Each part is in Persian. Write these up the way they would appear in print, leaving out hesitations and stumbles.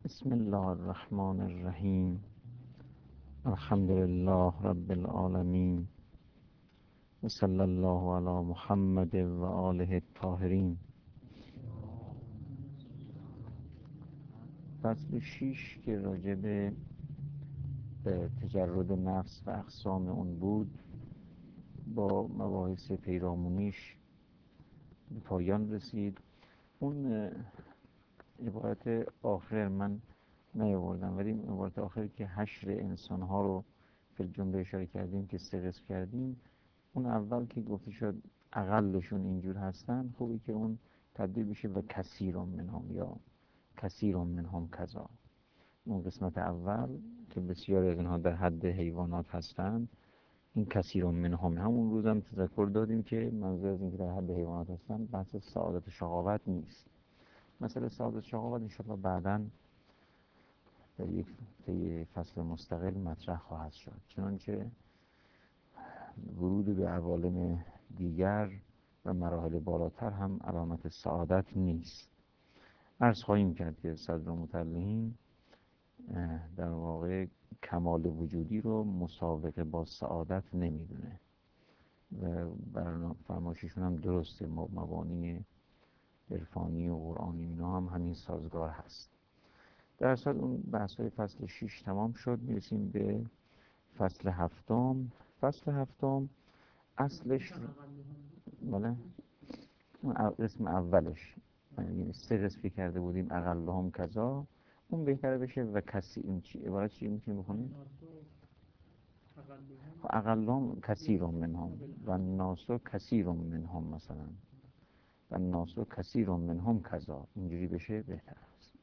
بسم الله الرحمن الرحیم. الحمد لله رب العالمین و صلی الله علی محمد و آله الطاهرین. فصل 6 که راجع به تجرد نفس و اقسام اون بود، با مباحث پیرامونیش به پایان رسید. اون عبارت آخر من نیاوردم، ولی عبارت آخر که حشر انسانها رو فی الجمله اشاره کردیم که 3 قسم کردیم. اون اول که گفته شد اقلشون اینجور هستن، خوبی که اون تبدیل بشه و کثیر منهم یا کثیر منهم کذا. اون قسمت اول که بسیاری از اینها در حد حیوانات هستند، این کثیر منهم. همون روزم تذکر دادیم که منظور از اینکه در حد حیوانات هستن بحث سعادت و شقاوت نیست. مسئله سعادت و شقاوت انشاءالله بعداً در یک فصل مستقل مطرح خواهد شد، چنانچه ورود به عوالم دیگر و مراحل بالاتر هم علامت سعادت نیست. عرض خواهیم کرد که صدرالمطلعین در واقع کمال وجودی رو مساوقه با سعادت نمیدونه و فرمایششون هم درسته. مبانی عرفانی و قرآنی اینا هم همین سازگار هست. در اصل اون بحث‌های فصل 6 تمام شد، میرسیم به فصل 7. فصل 7 اصلش بله قسم اولش، یعنی 3 قسم کرده بودیم اقلهم کذا، اون بهتره بشه و کسی. این چی عبارت چی میتونیم بخونیم؟ اقلهم کثیر منهم و الناس کثیر منهم، مثلا و الناس کثیر منهم کذا، اینجوری بشه بهتر است.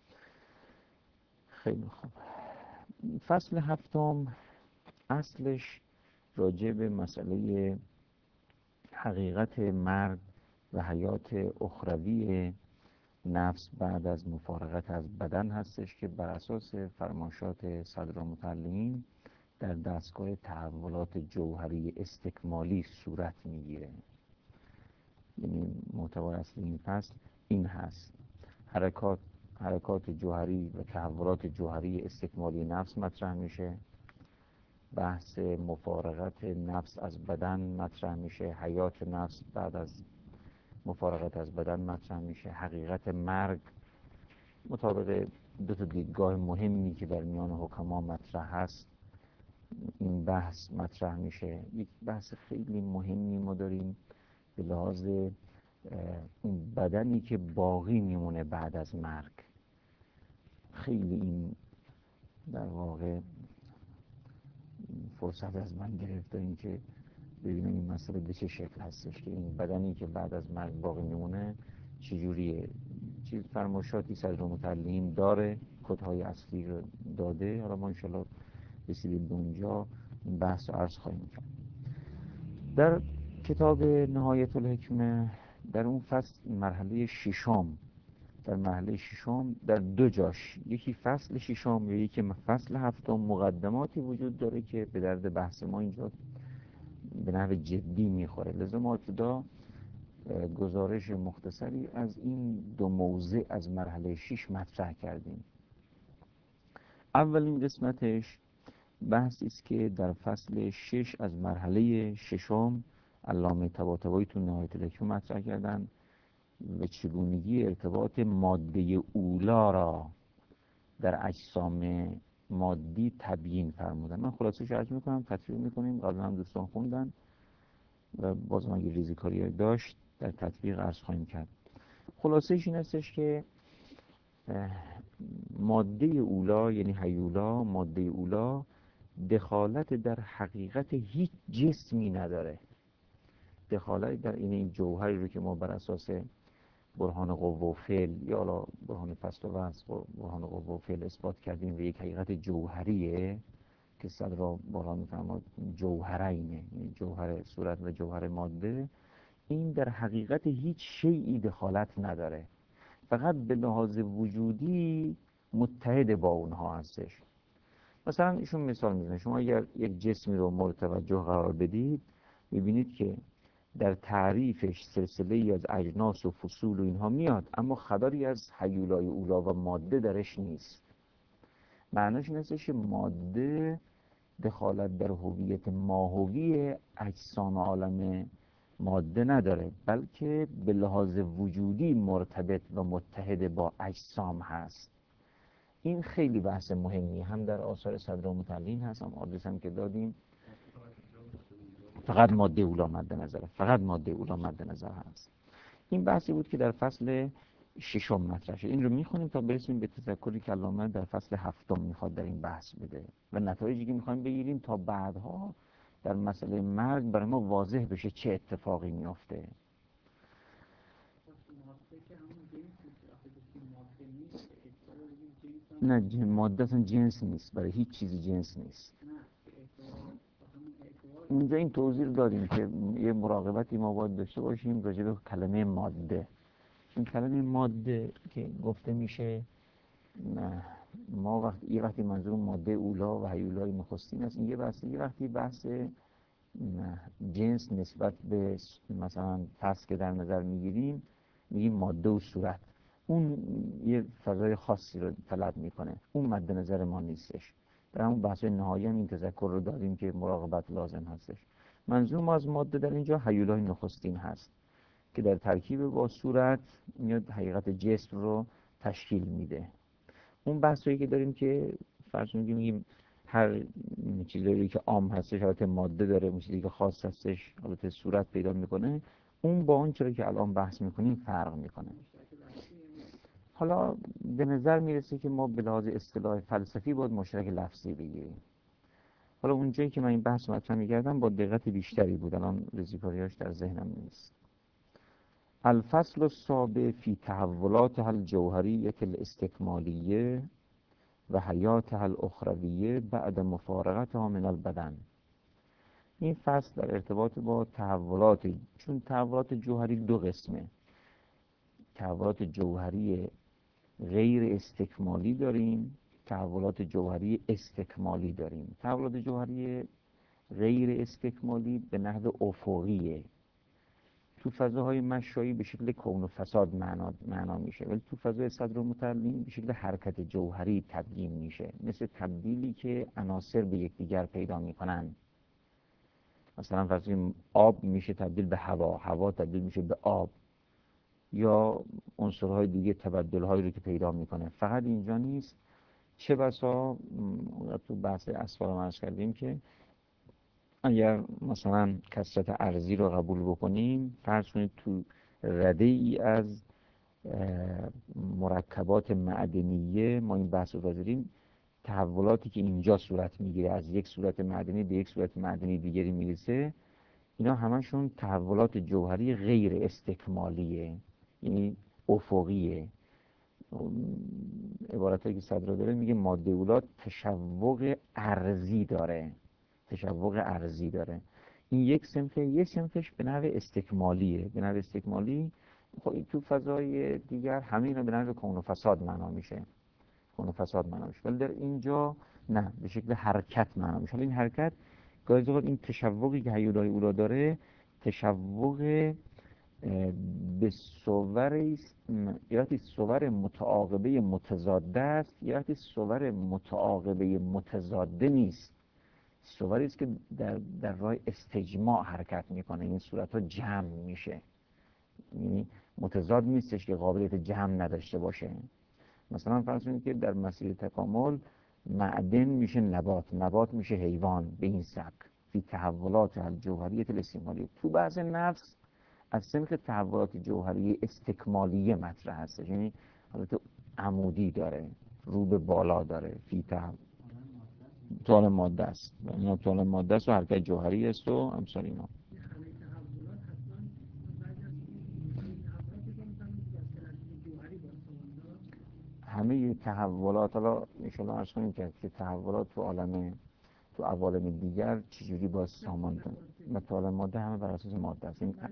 خیلی خوب. فصل 7 اصلش راجع به مسئله حقیقت مرگ و حیات اخروی نفس بعد از مفارقت از بدن هستش که بر اساس فرمایشات صدرالمطلعین در دستگاه تحولات جوهری استکمالی صورت میگیره. یعنی محتوای اصلی این فصل این هست: حرکات جوهری و تحولات جوهری استکمالی نفس مطرح میشه، بحث مفارقت نفس از بدن مطرح میشه، حیات نفس بعد از مفارقت از بدن مطرح میشه، حقیقت مرگ مطابق 2 دیدگاه مهمی که در میان حکما مطرح هست این بحث مطرح میشه. یک بحث خیلی مهمی ما داریم به لحاظ اون بدنی که باقی میمونه بعد از مرگ. خیلی این در واقع فرصت از من گرفته این که ببینم این مسئله به چه شکل هستش که این بدنی که بعد از مرگ باقی میمونه چجوریه. چه فرمایشاتی صدرالمطلعین داره، کدهای اصلی رو داده. حالا ما انشاءالله رسیدیم به اونجا این بحث رو عرض خواهیم کرد. در کتاب نهایت الحکمه در اون فصل مرحله 6 در 2 جاش، یکی فصل 6 یا یکی فصل 7، مقدماتی وجود داره که به درد بحث ما اینجا به نحو جدی میخوره. لذا ما ابتدا گزارش مختصری از این 2 موضع از مرحله 6 مطرح کردیم. اولین قسمتش بحثی است که در فصل 6 از مرحله 6 علامه طباطبایی تو نهایت الحکمه مطرح کردن و چگونگی ارتباط ماده اولا را در اجسام مادی تبیین فرمودن. من خلاصش عرض میکنم، تطبیق میکنیم. قبلا هم دوستان خوندن و بازم اگه ریزیکاری داشت در تطبیق عرض خواهیم کرد. خلاصش این هستش که ماده اولا یعنی هیولا، ماده اولا دخالت در حقیقت هیچ جسمی نداره. دخالت در این جوهری رو که ما بر اساس برهان قوه و فعل یا حالا برهان فصل و وصف و برهان قوه و فعل اثبات کردیم و یک حقیقت جوهریه که صدر بالا میفرماد جوهرینه، یعنی جوهر صورت و جوهر ماده. این در حقیقت هیچ شیئی دخالت نداره، فقط به لحاظ وجودی متحد با اونها هستش. مثلا ایشون مثال میزنه، شما اگر یک جسمی رو مورد توجه قرار بدید میبینید که در تعریفش سلسله از اجناس و فصول و اینها میاد، اما خبری از هیولای اولا و ماده درش نیست. معناش این هستش که ماده دخالت در هویت ماهوی اجسام عالم ماده نداره، بلکه به لحاظ وجودی مرتبط و متحد با اجسام هست. این خیلی بحث مهمی هم در آثار صدرالمتعلین هست، هم آدرس هم که دادیم. فقط ماده اولا مد نظره، فقط ماده اولا مد نظر هست. این بحثی بود که در فصل ششم مطرح شد. این رو میخونیم تا برسیم به تذکری که علامه در فصل هفتم میخواد در این بحث بده و نتایجی که میخوایم بگیریم تا بعدها در مسئله مرگ برای ما واضح بشه چه اتفاقی میفته. نه، ماده اصلا جنس نیست، برای هیچ چیزی جنس نیست. اونجا این توضیح داریم که یه مراقبتی ما باید داشته باشیم راجع به کلمه ماده. این کلمه ماده که گفته میشه، ما یه وقتی منظور ماده اولا و هیولای نخستین است، یه وقتی بحث جنس نسبت به مثلا فصل که در نظر میگیریم میگیم ماده و صورت، اون یه فضای خاصی رو طلب میکنه، اون مد نظر ما نیستش. در همون بحث نهایی هم این تذکر رو داریم که مراقبت لازم هستش. منظور ما از ماده در اینجا هیولای نخستین هست که در ترکیب با صورت میاد حقیقت جسم رو تشکیل میده. اون بحثایی که داریم که فرض میگیم هر چیزی که عام هستش حالت ماده داره، اون چیزی که خاص هستش حالت صورت پیدا میکنه، اون با اون چیزی که الان بحث میکنیم فرق میکنه. حالا به نظر میرسه که ما به لحاظ اصطلاح فلسفی باید مشترک لفظی بگیریم. حالا اونجایی که من این بحث رو مطرح می‌کردم با دقت بیشتری بود، الان رزیکاریاش در ذهنم نیست. الفصل السابع فی تحولاتها الجوهریة الاستکمالیه و حیاتها الاخرویه بعد مفارقتها من البدن. این فصل در ارتباط با چون تحولات جوهری دو قسمه، تحولات جوهری غیر استکمالی داریم، تحولات جوهری استکمالی داریم. تحولات جوهری غیر استکمالی به نحو افقیه، تو فضاهای مشایی به شکل کون و فساد معنا میشه، ولی تو فضای صدرالمتعلین به شکل حرکت جوهری تبیین میشه، مثل تبدیلی که عناصر به یکدیگر پیدا میکنن. مثلا فرض کنیم آب میشه تبدیل به هوا، هوا تبدیل میشه به آب، یا عنصرهای دیگه تبدل‌هایی رو که پیدا میکنه. فقط اینجا نیست، چه بسا تو بحث اسفار رو عرض کردیم که اگر مثلا کثرت ارضی رو قبول بکنیم، فرض کنید تو رده ای از مرکبات معدنیه ما این بحث رو داریم، تحولاتی که اینجا صورت میگیره از یک صورت معدنی به یک صورت معدنی دیگری میرسه، اینا همشون تحولات جوهری غیر استکمالیه، یعنی افقیه. عبارتایی که صدرا داره میگه ماده اولا تشوق ارضی داره، تشوق ارضی داره. این یک صنفه، یک صنفش به نحو استکمالیه. به نحو استکمالی خب تو فضای دیگر همه اینا به نحو کون و فساد معنا میشه، کون و فساد معنا میشه، ولی در اینجا نه، به شکل حرکت معنا میشه. حالا این حرکت گاهی اوقات این تشوقی که هیولای اولا داره تشوق به صور یعنی صور متعاقبه متضاده است، یعنی صور متعاقبه متضاده نیست، صوری است که در راه استجماع حرکت میکنه، این صورت ها جمع میشه، یعنی متضاد نیستش که قابلیت جمع نداشته باشه. مثلا فرض کنید که در مسیر تکامل معدن میشه نبات، نبات میشه حیوان، به این سبک فی تحولات الجوهریه الاستکمالیه. تو بحث نفس از سمت تحولات جوهری استکمالیه مطرح هستش، یعنی حالت عمودی داره، رو به بالا داره، فی طول ماده است، اینا طول ماده است و حرکت جوهری است و امثال اینا. همه تحولات، حالا انشاءالله عرض کنیم که تحولات تو عوالم دیگر چجوری باید سامان دارن و طول ماده همه بر اساس ماده است. این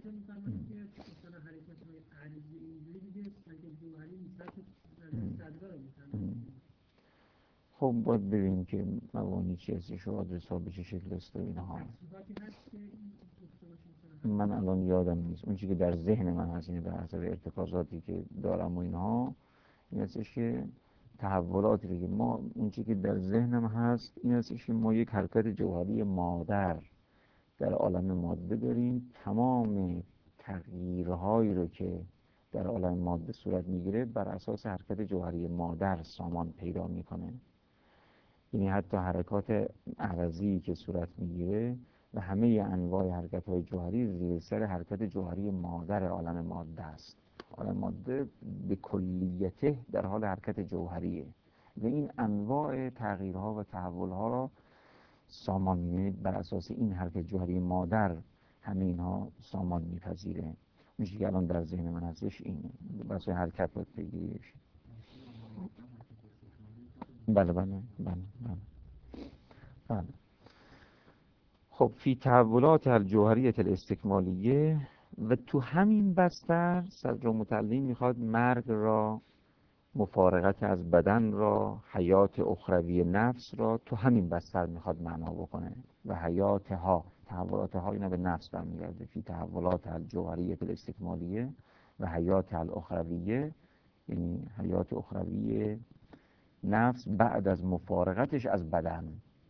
خب باید ببینیم که مبانی چی هستش و آدرس ها به چه شکل است و اینها. من الان یادم نیست، اون چیزی که در ذهن من هست، یعنی بر حسب ارتکازاتی که دارم و اینها، این هستش که تحولاتی رو که ما، اون چیزی که در ذهنم هست این هستش که ما یک حرکت جوهری مادر در عالم ماده داریم. تمام تغییرهایی رو که در عالم ماده صورت میگیره بر اساس حرکت جوهری مادر سامان پیدا میکنه. یعنی حتی حرکات عوضی که صورت میگیره و همه انواع حرکت های جوهری زیر سر حرکت جوهری مادر عالم ماده است. عالم ماده به کلیته در حال حرکت جوهریه و این انواع تغییرها و تحولها را سامان می‌بینید. بر اساس این حرکت جوهری مادر همه اینها سامان میپذیره. میشه که الان در ذهن من هستش اینه، بر اساس حرکت باید بگیریش. بله بله بله بله بله. خب فی تحولات الجوهریة الاستکمالیه، و تو همین بستر صدر متعلم میخواد مرگ را، مفارقت از بدن را، حیات اخروی نفس را تو همین بستر میخواد معنا بکنه. و حیات ها، تحولات ها اینا به نفس برمیگرده. فی تحولات الجوهریة الاستکمالیه و حیات الاخرویه، یعنی حیات اخروی نفس بعد از مفارقتش از بدن.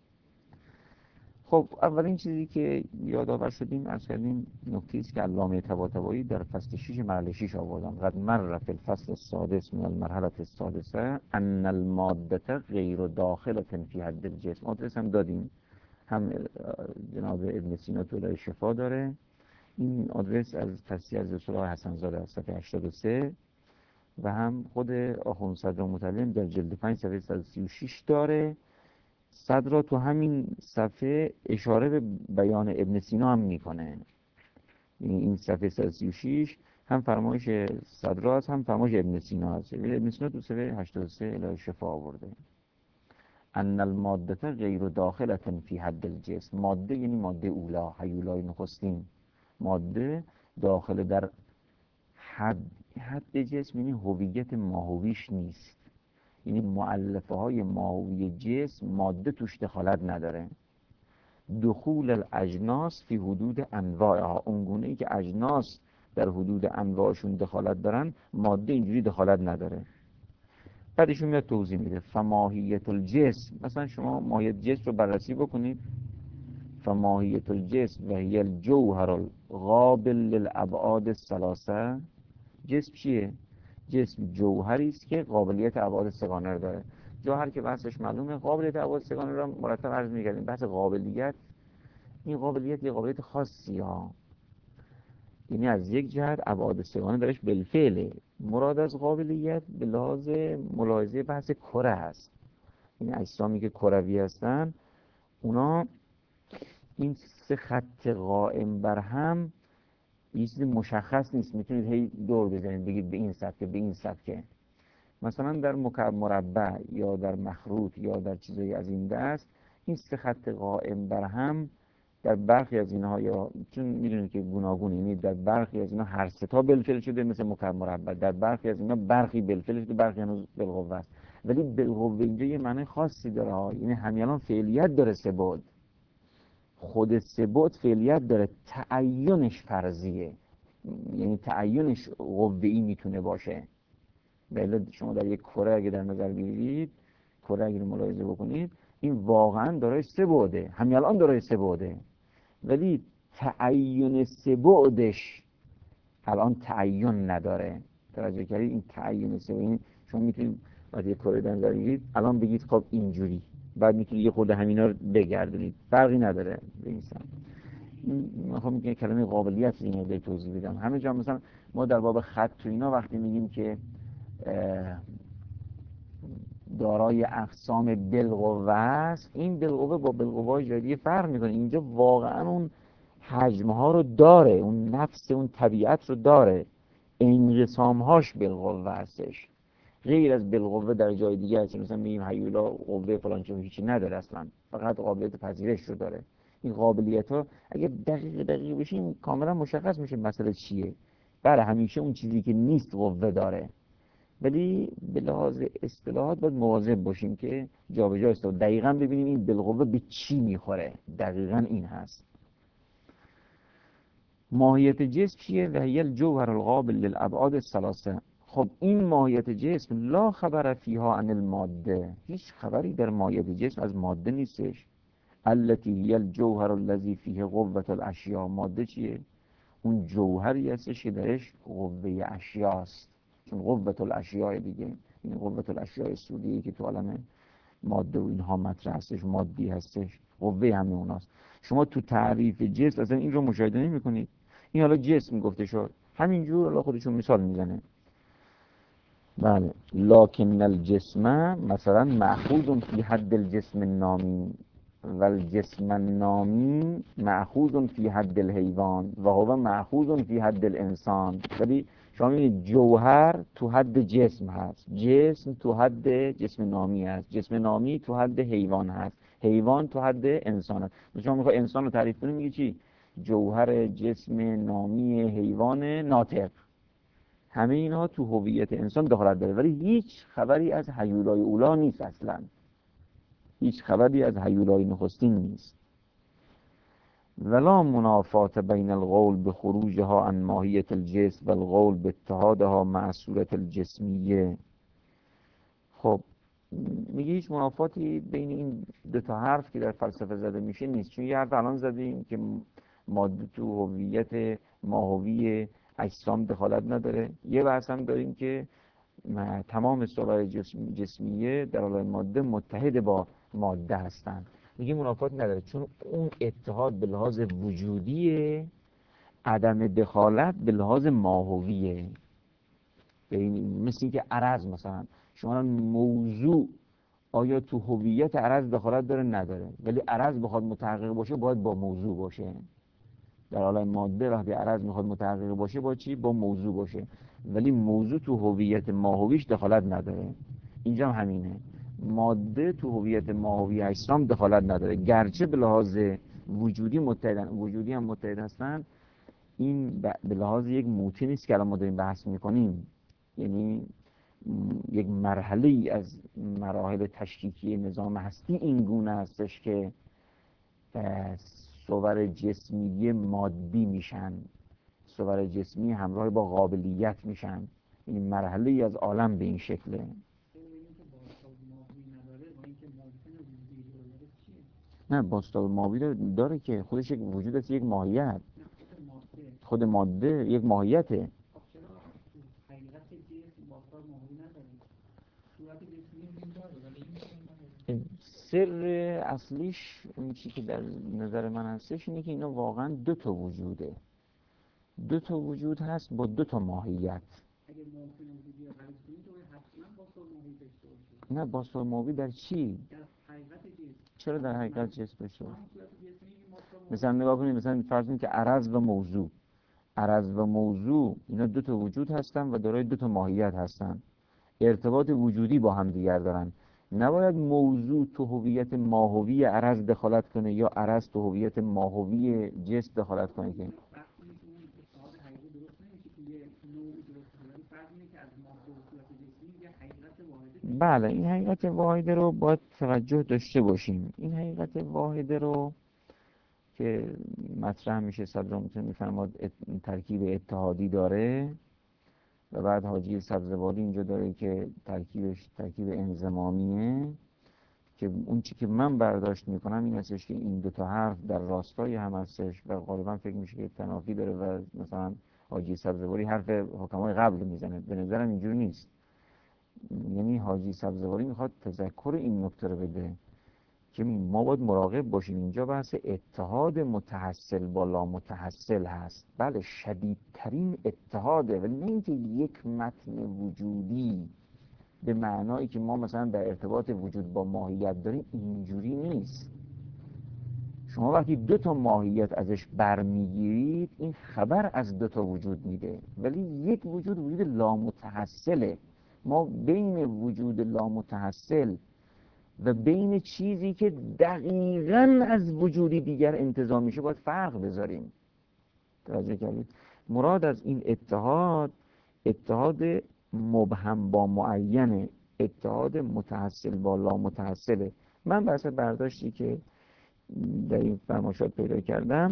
خب اولین چیزی که یادآور شدیم از کردیم نکته است که علامه طباطبایی در فصل 6 مرحله 6 آوردن. قد مر فی الفصل السادس من المرحله السادسه ان الماده غیر داخله فی حد الجسم. آدرس هم دادیم، هم جناب ابن سینا طلع شفا داره این آدرس از تصحیح از رسول الله حسن زاده از صفحه 83 و هم خود آخوند صدر متعلم در جلد 5 صفحه 136 داره. صدر تو همین صفحه اشاره به بیان ابن سینا هم میکنه. این صفحه 136 هم فرمایش صدر است هم فرمایش ابن سینا است. ابن سینا تو صفحه 83 الی شفا آورده ان الماده غیر داخله فی حد الجسم. ماده یعنی ماده اولا، هیولای نخستین. ماده داخل در حد جسم، یعنی هویت ماهویش نیست. یعنی مؤلفه های ماهوی جسم ماده توش دخالت نداره. دخول الاجناس فی حدود انواعها، اونگونه ای که اجناس در حدود انواعشون دخالت دارن، ماده اینجوری دخالت نداره. بعدشون میاد توضیح میده فماهیت الجسم. مثلا شما ماهیت جسم رو بررسی بکنید. فماهیت الجسم و هی الجوهر القابل للابعاد الثلاثه. جسم چیه؟ جسم جوهری است که قابلیت ابعاد سگانه رو داره. جوهر که بحثش معلومه، قابلیت ابعاد سگانه رو مرتب عرض می‌کردیم. بحث قابلیت، این قابلیت یه قابلیت خاصی ها، یعنی از یک جهت ابعاد سگانه درش بالفعله. مراد از قابلیت به لحاظ ملاحظه بحث کره هست. این اجسامی که کروی هستن، اونا این سه خط قائم بر هم یه چیز مشخص نیست، میتونید هی دور بزنید بگید به این سبکه به این سبکه. مثلا در مکعب مربع یا در مخروط یا در چیزایی از این دست، این سه خط قائم بر هم در برخی از اینها، یا چون میدونید که گوناگون، یعنی در برخی از اینها هر سه تا بالفعل شده مثل مکعب مربع، در برخی از اینها برخی بالفعل شده برخی هنوز بالقوه است. ولی بالقوه اینجا یه معنی خاصی داره ها، یعنی همینان فعلیت داره. سه بعد، خود سه بعد فعلیت داره، تعینش فرضیه، یعنی تعینش قوه‌ای میتونه باشه. بله شما در یک کره اگه در نظر بگیرید، کره اگه ملاحظه بکنید، این واقعا دارای سه بعده، همین الان دارای سه بعده، ولی تعین سه بعدش الان تعین نداره. توجه کردید؟ این تعین سه بعد، این شما میتونید بعد یک کره در نظر بگیرید الان بگید خب اینجوری، بعد میتونید یه خورده همینا رو بگردونید، فرقی نداره به این سمت. میخوام میگم کلمه قابلیت اینو به توضیح بدم. همه جا مثلا ما در باب خط تو اینا وقتی میگیم که دارای اقسام بالقوه است، این بالقوه با بالقوه جدی فرق میکنه. اینجا واقعا اون حجم ها رو داره، اون نفس اون طبیعت رو داره، انقسامهاش بالقوه هستش. غیر از بالقوه در جای دیگه هست، مثلا میگیم هیولا قوه فلان چیز هیچی نداره اصلا، فقط قابلیت پذیرش رو داره. این قابلیت ها اگه دقیق بشیم کاملا مشخص میشه مسئله چیه. بله همیشه اون چیزی که نیست قوه داره، ولی به لحاظ اصطلاحات باید مواظب باشیم که جابجا است و دقیقاً ببینیم این بالقوه به چی میخوره. دقیقاً این هست. ماهیت جسم چیه؟ و هی الجوهر القابل للابعاد الثلاثه. خب این ماهیت جسم لا خبر فیها عن الماده، هیچ خبری در ماهیت جسم از ماده نیستش. التي هی الجوهر الذی فیه قوة الاشیاء. ماده چیه؟ اون جوهری هستش که درش قوه اشیاست، چون قوة الاشیاء دیگه، این قوة الاشیاء سودیه که تو عالم ماده و اینها مطرح هستش، مادی هستش، قوه همه اوناست. شما تو تعریف جسم اصلا این رو مشاهده نمی کنید. این حالا جسم گفته شد، همینجور حالا خودشون مثال میزنه. بله، لکن الجسم مثلا مأخوذ فی حد الجسم النامی و الجسم النامی مأخوذ فی حد الحیوان و هو مأخوذ فی حد الانسان. ولی شما می‌بینید جوهر تو حد جسم هست، جسم تو حد جسم نامی هست، جسم نامی تو حد حیوان هست، حیوان تو حد انسان هست. شما میخوای انسان رو تعریف کنی میگی چی؟ جوهر جسم نامی حیوان ناطق. همه اینها تو هویت انسان دخالت داره، ولی هیچ خبری از هیولای اولا نیست. اصلا هیچ خبری از هیولای نخستین نیست. ولا منافات بین القول بخروجها عن ماهیت الجسم و القول باتحادها مع صورت الجسمیه. خب میگه هیچ منافاتی بین این دو تا حرف که در فلسفه زده میشه نیست. چون یه حرف الان زدیم که ماده تو هویت ماهوی اجسام دخالت نداره، یه بحث هم داریم که تمام صور جسمیه در عالم ماده متحد با ماده هستند. میگه منافات نداره، چون اون اتحاد به لحاظ وجودیه، عدم دخالت به لحاظ ماهویه. مثل اینکه عرض مثلا شما موضوع آیا تو هویت عرض دخالت داره؟ نداره. ولی عرض بخواد متحقق باشه باید با موضوع باشه. در عالم ماده وقتی عرض میخواد متحقق باشه با چی؟ با موضوع باشه. ولی موضوع تو هویت ماهویش دخالت نداره. اینجا هم همینه، ماده تو هویت ماهوی اجسام دخالت نداره، گرچه به لحاظ وجودی متحدن، وجودی هم متحد هستن. این به لحاظ یک موتی نیست که الان ما داریم بحث میکنیم، یعنی یک مرحله ای از مراحل تشکیکی نظام هستی این گونه هستش که صور جسمی مادی میشن، صور جسمی همراه با قابلیت میشن. این مرحله ای از عالم به این شکله. نه، باستاب ماهوی داره که خودش یک وجود است، یک ماهیت. خود ماده یک ماهیته. سر اصلیش اون چی که در نظر من هستش اینه که اینا واقعا دو تا وجوده، دو تا وجود هست با دو تا ماهیت. نه، باستاب ماهوی در چی؟ چرا در حقیقت جسم بشه؟ مثلا نگاه کنید، مثلا فرض کنید که عرض و موضوع، عرض و موضوع اینا دو تا وجود هستن و دارای دو تا ماهیت هستن، ارتباط وجودی با هم دیگر دارن. نباید موضوع تو هویت ماهوی عرض دخالت کنه یا عرض تو هویت ماهوی جسم دخالت کنه که بله، این حقیقت واحده رو باید توجه داشته باشیم. این حقیقت واحده رو که مطرح میشه، صدرامتون میفرماد ترکیب اتحادی داره و بعد حاجی سبزواری اینجا داره که ترکیبش ترکیب انضمامیه، که اون چی که من برداشت میکنم این هستش که این دوتا حرف در راستای هم هستش و غالبا فکر میشه که تنافی داره و مثلا حاجی سبزواری حرف حکمای قبل میزنه. به نظرم اینجور نیست. یعنی حاجی سبزواری میخواد تذکر این نکته رو بده که ما باید مراقب باشیم. اینجا بحث اتحاد متحصل با لا متحصل هست. بله، شدیدترین اتحاده، ولی نه اینکه یک متن وجودی به معنایی که ما مثلا در ارتباط وجود با ماهیت داریم، اینجوری نیست. شما وقتی دو تا ماهیت ازش برمیگیرید این خبر از دو تا وجود میده، ولی یک وجود وجود لامتحصله. ما بین وجود لامتحصل و بین چیزی که دقیقاً از وجودی دیگر انتزاع میشه باید فرق بذاریم. توجه کردید؟ مراد از این اتحاد، اتحاد مبهم با معینه، اتحاد متحصل با لا متحصله. من بحث برداشتی که در این فرمایشات پیدا کردم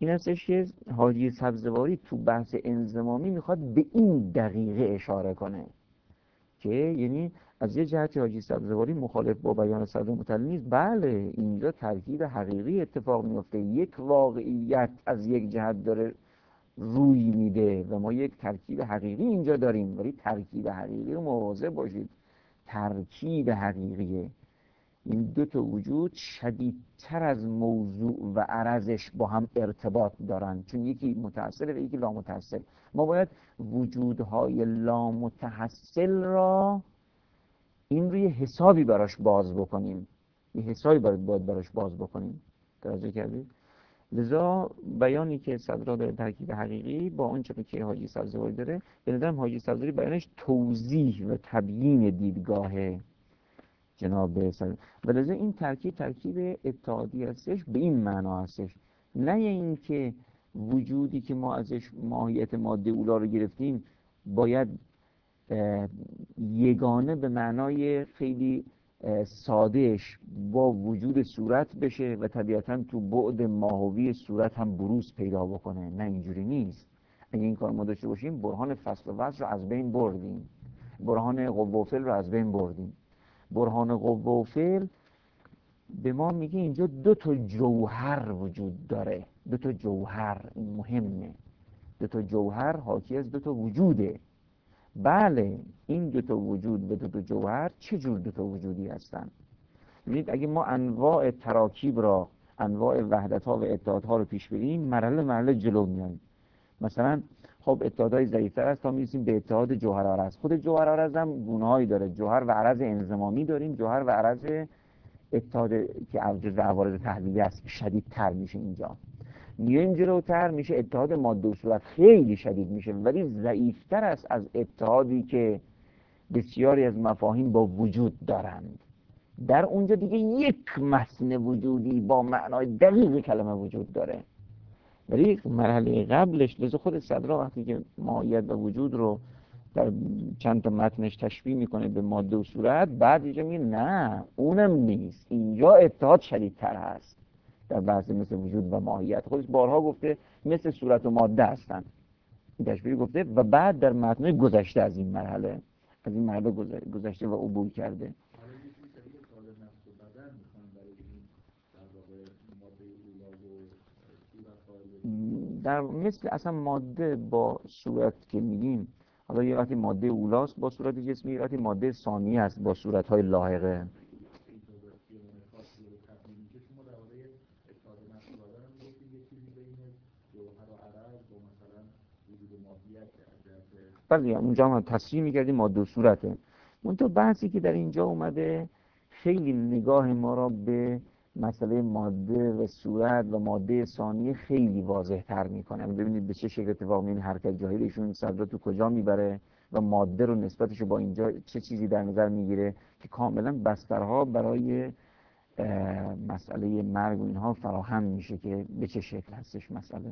این هستش که حاجی سبزواری تو بحث انضمامی میخواد به این دقیقه اشاره کنه که یعنی از یه جهت حاجی سبزواری مخالف با بیان صدر مطلع نیست. بله اینجا ترکیب حقیقی اتفاق میفته، یک واقعیت از یک جهت داره روی میده و ما یک ترکیب حقیقی اینجا داریم، ولی ترکیب حقیقی رو مواظب باشید، ترکیب حقیقیه. این دو تا وجود شدیدتر از موضوع و عرضش با هم ارتباط دارن، چون یکی متصل و یکی لامتصل. ما باید وجودهای لامتصل را این روی حسابی براش باز بکنیم، یه حسابی باید براش باز بکنیم. توجه کردید؟ لذا بیانی که صدرا داره ترکیب حقیقی با اون چه که حاجی سبزواری داره، به نظرم حاجی سبزواری بیانش توضیح و تبیین دیدگاه جناب صدر، و لذا این ترکیب اتحادی هستش، به این معنا هستش، نه این که وجودی که ما ازش ماهیت ماده اولا رو گرفتیم باید یگانه به معنای خیلی سادهش با وجود صورت بشه و طبیعتاً تو بعد ماهوی صورت هم بروز پیدا بکنه. نه اینجوری نیست. اگه این کار ما داشته باشیم برهان فصل و وصل رو از بین بردیم، برهان قوه و فعل رو از بین بردیم. برهان قوه و فعل به ما میگه اینجا دو تا جوهر وجود داره، دو تا جوهر، این مهمه، دو تا جوهر حاکی از دو تا وجوده. بله این دو تا وجود و دو تا جوهر چه جور دو تا وجودی هستن؟ ببینید اگه ما انواع تراکیب را، انواع وحدت‌ها و اتحادها رو پیش بریم، مرحله جلو میایم. مثلا خب اتحادهای ضعیف‌تر است تا میرسیم به اتحاد جوهر عرض. خود جوهر عرض هم گونه‌هایی داره، جوهر و عرض انضمامی داریم، جوهر و عرض اتحاد که جزء عوارض تحلیلی است، شدیدتر میشه. اینجا میایم جلوتر، میشه اتحاد ماده و صورت، خیلی شدید میشه ولی ضعیفتر است از اتحادی که بسیاری از مفاهیم با وجود دارند. در اونجا دیگه یک متن وجودی با معنای دقیق کلمه وجود داره. ولی مرحله قبلش، لذا خود صدرا وقتی که ماهیت و وجود رو در چند تا متنش تشبیه میکنه به ماده و صورت، بعد اینجا میگه نه اونم نیست، اینجا اتحاد شدیدتر هست. در بحث مثل وجود و ماهیت خودش بارها گفته مثل صورت و ماده هستن، این تشبیه گفته، و بعد در متنهای گذشته از این مرحله گذشته و عبور کرده. در مثل اصلا ماده با صورت که میگیم، حالا یه وقتی ماده اولاست با صورت جسمی، یه وقتی ماده ثانی است با صورت‌های لاحقه. بله اونجا هم تصریح می‌کردیم ماده و صورته. منتها بحثی که در اینجا اومده خیلی نگاه ما را به مسئله ماده و صورت و ماده ثانیه خیلی واضح تر میکنه. ببینید به چه شکل اتفاق میفته، حرکت جاهلیشون صدر تو کجا میبره و ماده رو نسبتش رو با اینجا چه چیزی در نظر میگیره که کاملا بسترها برای مسئله مرگ و اینها فراهم میشه که به چه شکل هستش مسئله.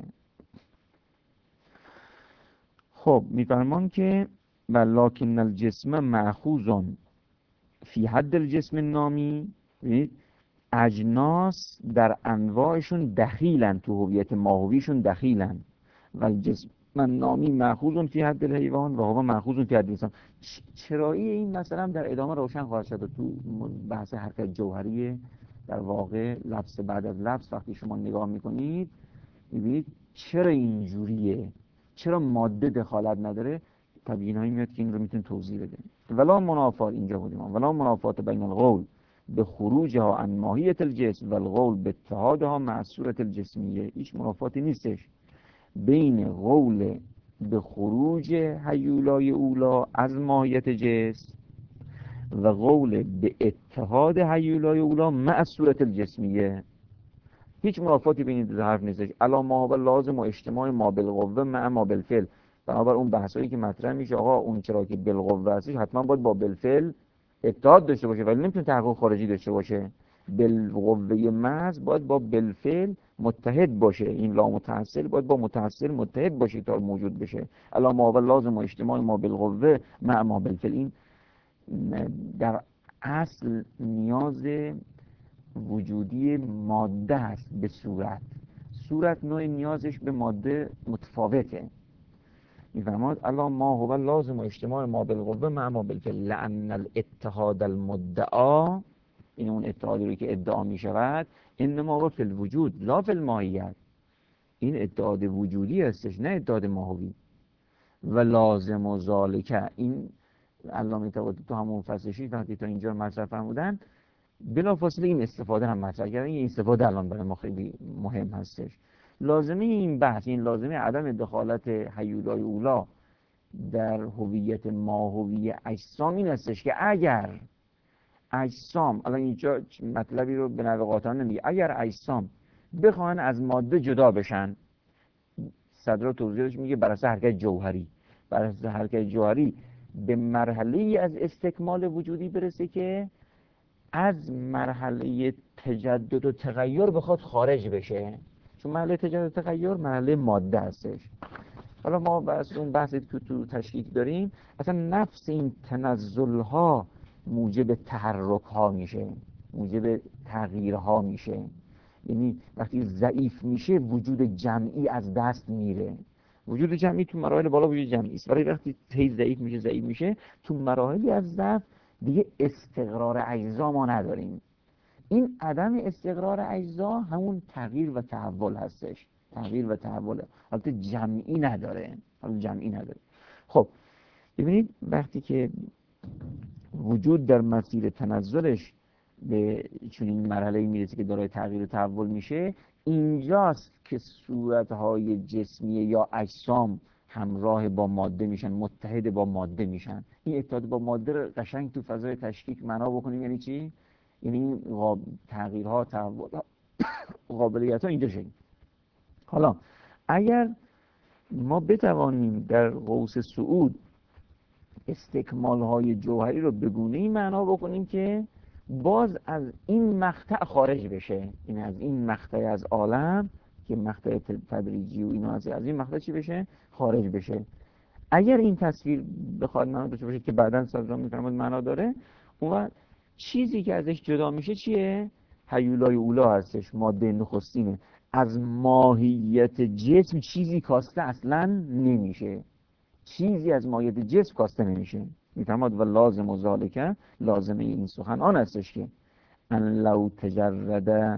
خب میفرمان که ولکن الجسم مأخوذ فی حد الجسم النامی، اجناس در انواعشون دخیلن، تو هویت ماهویشون دخیلن، و الجسم النامی مأخوذ فی حد الحیوان و هو مأخوذ فی حد الانسان. چرایی این مثلا در ادامه روشن خواهد شد تو بحث حرکت جوهری. در واقع لفظ بعد از لفظ وقتی شما نگاه میکنید میبینید چرا اینجوریه، چرا ماده دخالت نداره. تبیینایی میاد که این رو میتونه توضیح بده. ولا منافات، اینجا بودیم، ولا منافات بین القول به خروجها عن ماهیت الجسم و القول به اتحادها مع صورت الجسمیه. هیچ منافاتی نیستش بین قول به خروج هیولای اولا از ماهیت جسم و قول به اتحاد هیولای اولا مع صورت الجسمیه. هیچ منافاتی بین این دو حرف نیستش. الا ما و لازم و اجتماع ما بالقوه مع ما بالفعل. بنابر اون بحثایی که مطرح میشه، آقا اون چرا که بالقوه هستش حتما باید با بالفعل اتحاد داشته باشه، ولی نمیتونه تحقق خارجی داشته باشه. بالقوه محض باید با بالفعل متحد باشه، این لا متحصل باید با متحصل متحد باشه تا موجود بشه. الا ما و لازم و اجتماع ما بالقوه مع ما بالفعل، این در اصل نیاز وجودی ماده است به صورت. صورت نوع نیازش به ماده متفاوته. میفرماد الا ما هو لازم و اجتماع ما بالقوه مع ما بالفعل لان الاتحاد المدعا، این اون اتحادی رو که ادعا می شود، انما هو فی الوجود لا فی الماهیت، این اتحاد وجودی هستش نه اتحاد ماهوی. و لازم و ذالکه، این علامه طباطبایی تو همون فصل 6 وقتی تا اینجا مطرح فرمودن بلافاصله این استفاده هم مطرح کردن. این استفاده الان برای ما خیلی مهم هستش. لازمه این بحث، این لازمه عدم دخالت هیولای اولا در هویت ماهوی اجسام این هستش که اگر اجسام، الان اینجا مطلبی رو به نوع قاطعانه نمیگه، اگر اجسام بخواهن از ماده جدا بشن، صدرا توضیحش میگه بر اساس حرکت جوهری، بر اساس حرکت جوهری به مرحله از استکمال وجودی برسه که از مرحله تجدد و تغییر بخواد خارج بشه، چون مرحله تجدد و تغییر مرحله ماده هستش. حالا ما بس اون بحثی که تو تشکیک داریم، اصلا نفس این تنزل ها موجب تحرک ها میشه، موجب تغییر ها میشه. یعنی وقتی ضعیف میشه وجود جمعی از دست میره. وجود جمعی تو مراحل بالا وجود جمعی است، ولی وقتی ضعیف میشه تو مراحلی از ضعف دیگه استقرار اجزا ما نداریم. این عدم استقرار اجزا همون تغییر و تحول هستش، تغییر و تحوله، البته جمعی نداره، خب ببینید وقتی که وجود در مسیر تنزلش به چنین مرحله‌ای میرسه که دارای تغییر و تحول میشه، اینجاست که صورت‌های جسمی یا اجسام همراه با ماده میشن، متحد با ماده میشن. این اتحاد با ماده رو قشنگ تو فضای تشکیک معنا بکنیم یعنی چی؟ یعنی تغییرها، تحولات، قابلیت‌ها اینجا شد. حالا اگر ما بتوانیم در قوس صعود استکمال‌های جوهری رو به گونه‌ای معنا بکنیم که باز از این مقطع خارج بشه، این از این مقطع از عالم که مقطع تدریجی و اینا از این مقطع چی بشه؟ خارج بشه. اگر این تصویر بخواد معنا داشته باشه که بعداً صدرا می‌فرماد معنا داره، اون وقت چیزی که ازش جدا میشه چیه؟ هیولای اولا هستش، ماده نخستینه. از ماهیت جسم چیزی کاسته اصلاً نمیشه، چیزی از ماهیت جسم کاسته نمیشه. میفرماد و لازم و ذالکه، لازمه این سخن آن هستش که ان لو تجرد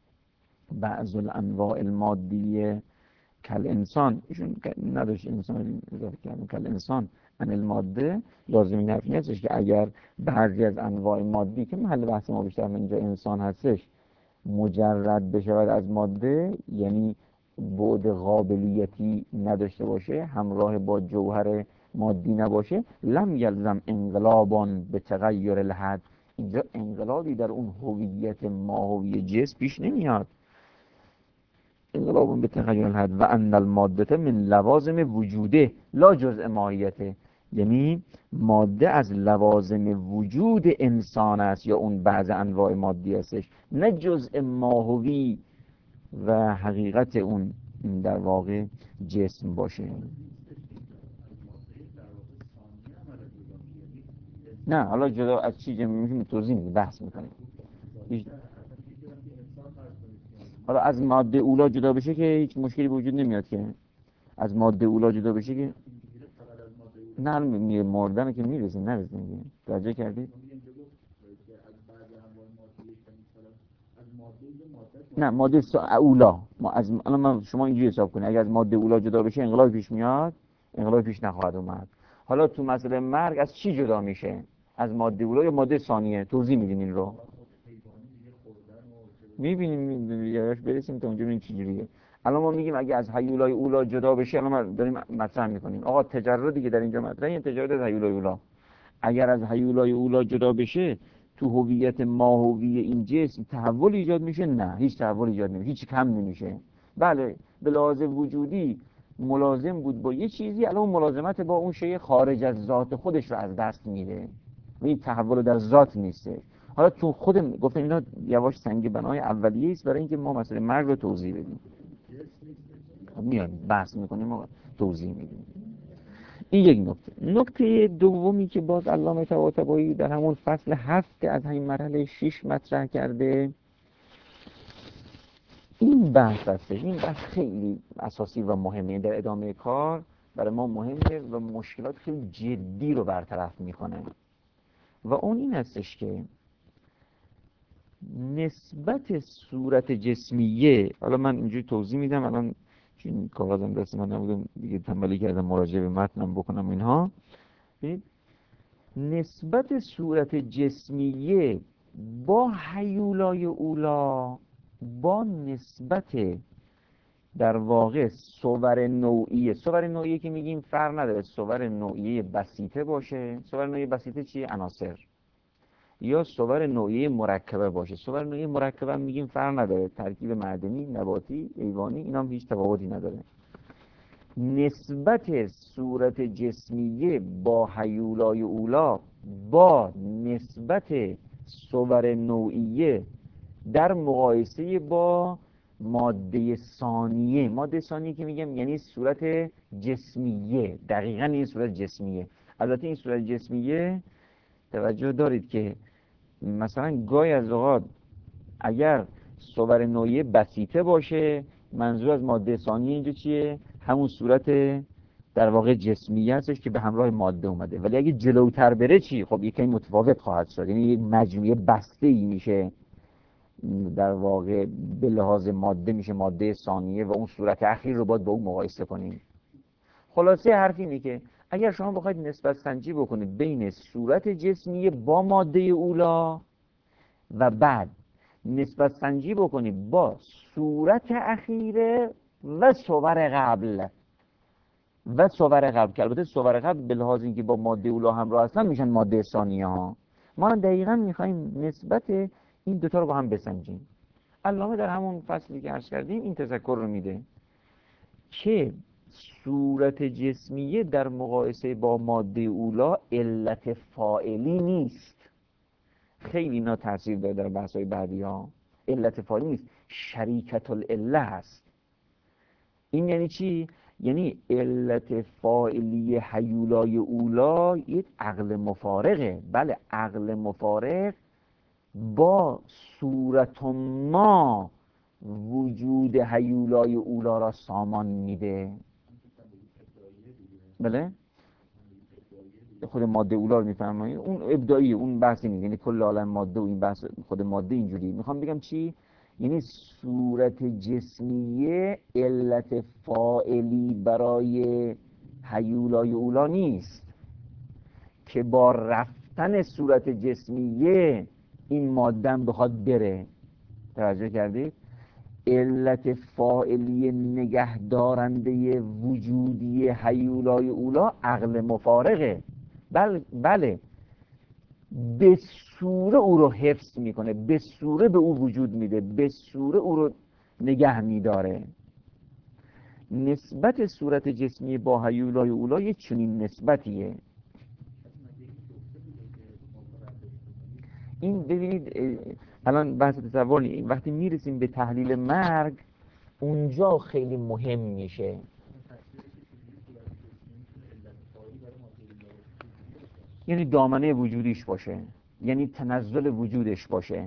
بعض الانواع المادیه کل انسان، ایشون نداشت انسان اضافه کردن کل انسان ان الماده، لازم این حرفی هستش که اگر بعضی از انواع مادی که محل بحث ما بیشتر من اینجا انسان هستش مجرد بشود از ماده، یعنی بعد قابلیتی نداشته باشه، همراه با جوهر مادی نباشه، لم یلزم انقلابان به تغییر الحد، اینجا انقلابی در اون هویت ماهوی جسم پیش نمیاد. انقلابان به تغییر الحد و ان الماده من لوازم وجوده لا جزء ماهیته، یعنی ماده از لوازم وجود انسان است یا اون بعض انواع مادی هستش، نه جزء ماهوی و حقیقت اون در واقع جسم باشه. نه حالا جدا از چی میشیم توضیح میدیم، بحث میکنیم. حالا از ماده اولا جدا بشه که هیچ مشکلی وجود نمیاد، که از ماده اولا جدا بشه که نه مردن که نرسیم درجه کردید. نه ماده اولا ما از الان من شما اینجوری حساب کنید اگر از ماده اولا جدا بشه انقلاب پیش میاد، انقلاب پیش نخواهد اومد. حالا تو مسئله مرگ از چی جدا میشه؟ از ماده اولا یا ماده ثانیه؟ توضیح میدیم این رو، میبینیم یادش برسیم تا اونجا ببینیم چه جوریه. الان ما میگیم اگه از هیولای اولا جدا بشه، الان ما داریم مطرح میکنیم آقا تجردی که در اینجا مطرحه این تجرد از هیولای اولا. اگر از هیولای اولا جدا بشه تو هویت ماهوی این جسم تحول ایجاد میشه؟ نه هیچ تحول ایجاد نمیشه، هیچ کم نمیشه. بله به لحاظ وجودی ملازم بود با یه چیزی، الان ملازمت با اون شیء خارج از ذات خودش رو از دست میده و این تحول در ذات نیسته. حالا تو خود گفتم اینا یواش سنگ بنای اولیه است برای اینکه ما مسئله مرگ رو توضیح بدیم. میایم بحث میکنیم و توضیح میدیم. این یک نکته دومی که باز علامه طباطبایی در همون فصل 7 از همین مرحله 6 مطرح کرده این بحث هستش. این بحث خیلی اساسی و مهمه در ادامه کار، برای ما مهمه و مشکلات خیلی جدی رو برطرف میکنه و اون این هستش که نسبت صورت جسمیه، حالا من اینجوری توضیح میدم، الان چون کاغذم دست من نبودم دیگه تنبلی کردم مراجعه به متنم بکنم اینها. ببینید نسبت صورت جسمیه با هیولای اولا با نسبت در واقع صور نوعیه که میگیم فرق نداره صور نوعیه بسیطه باشه. صور نوعیه بسیطه چیه؟ عناصر. یا صور نوعیه مرکبه باشه. صور نوعیه مرکبه میگیم فرق نداره، ترکیب معدنی، نباتی، حیوانی، اینا هم هیچ تفاوتی نداره. نسبت صورت جسمیه با هیولای اولا با نسبت صور نوعیه در مقایسه با ماده ثانیه. ماده ثانیه که میگم یعنی صورت جسمیه، دقیقاً این صورت جسمیه. البته این صورت جسمیه توجه دارید که مثلا گاهی از اوقات اگر صور نوعیه بسیطه باشه، منظور از ماده ثانیه اینجا چیه؟ همون صورت در واقع جسمیه هستش که به همراه ماده اومده. ولی اگه جلوتر بره چی؟ خب یکی متفاوت خواهد شد، یعنی یک مجموعه بسته ای میشه، در واقع به لحاظ ماده میشه ماده ثانیه و اون صورت اخیر رو باید با اون مقایسه کنیم. خلاصه حرف اینه که اگر شما بخواید نسبت سنجی بکنید بین صورت جسمیه با ماده اولا و بعد نسبت سنجی بکنید با صورت اخیره و صور قبل که البته صور قبل به لحاظ اینکه با ماده اولا همراه هستن میشن ماده ثانیه ها. ما دقیقاً میخوایم نسبت این دوتا رو با هم بسنجیم. علامه در همون فصلی که عرض کردیم این تذکر رو میده که صورت جسمیه در مقایسه با ماده اولا علت فاعلی نیست. خیلی اینا تاثیر داره در بحث‌های بعدی ها. علت فاعلی نیست، شریکت العله هست. این یعنی چی؟ یعنی علت فاعلی هیولای اولا یک عقل مفارقه. بله، عقل مفارق با صورت ما وجود هیولای اولا را سامان میده. بله؟ خود ماده اولا رو میفهمید، اون ابداعی، اون بحثی نیست، یعنی کل عالم ماده و این بحث خود ماده اینجوری. میخوام بگم چی؟ یعنی صورت جسمیه علت فاعلی برای هیولای اولا نیست که با رفتن صورت جسمیه این ماده بخواد بره. توجه کردید؟ علت فاعلی نگهدارنده وجودی هیولای اولا عقل مفارقه. بله به صوره او رو حفظ میکنه، به صوره به او وجود میده، به صوره او رو نگه میداره. نسبت صورت جسمی با هیولای اولا یک چنین نسبتیه. این ببینید الان بحث تصور نیست، وقتی میرسیم به تحلیل مرگ اونجا خیلی مهم میشه. یعنی دامنه وجودیش باشه، یعنی تنزل وجودش باشه.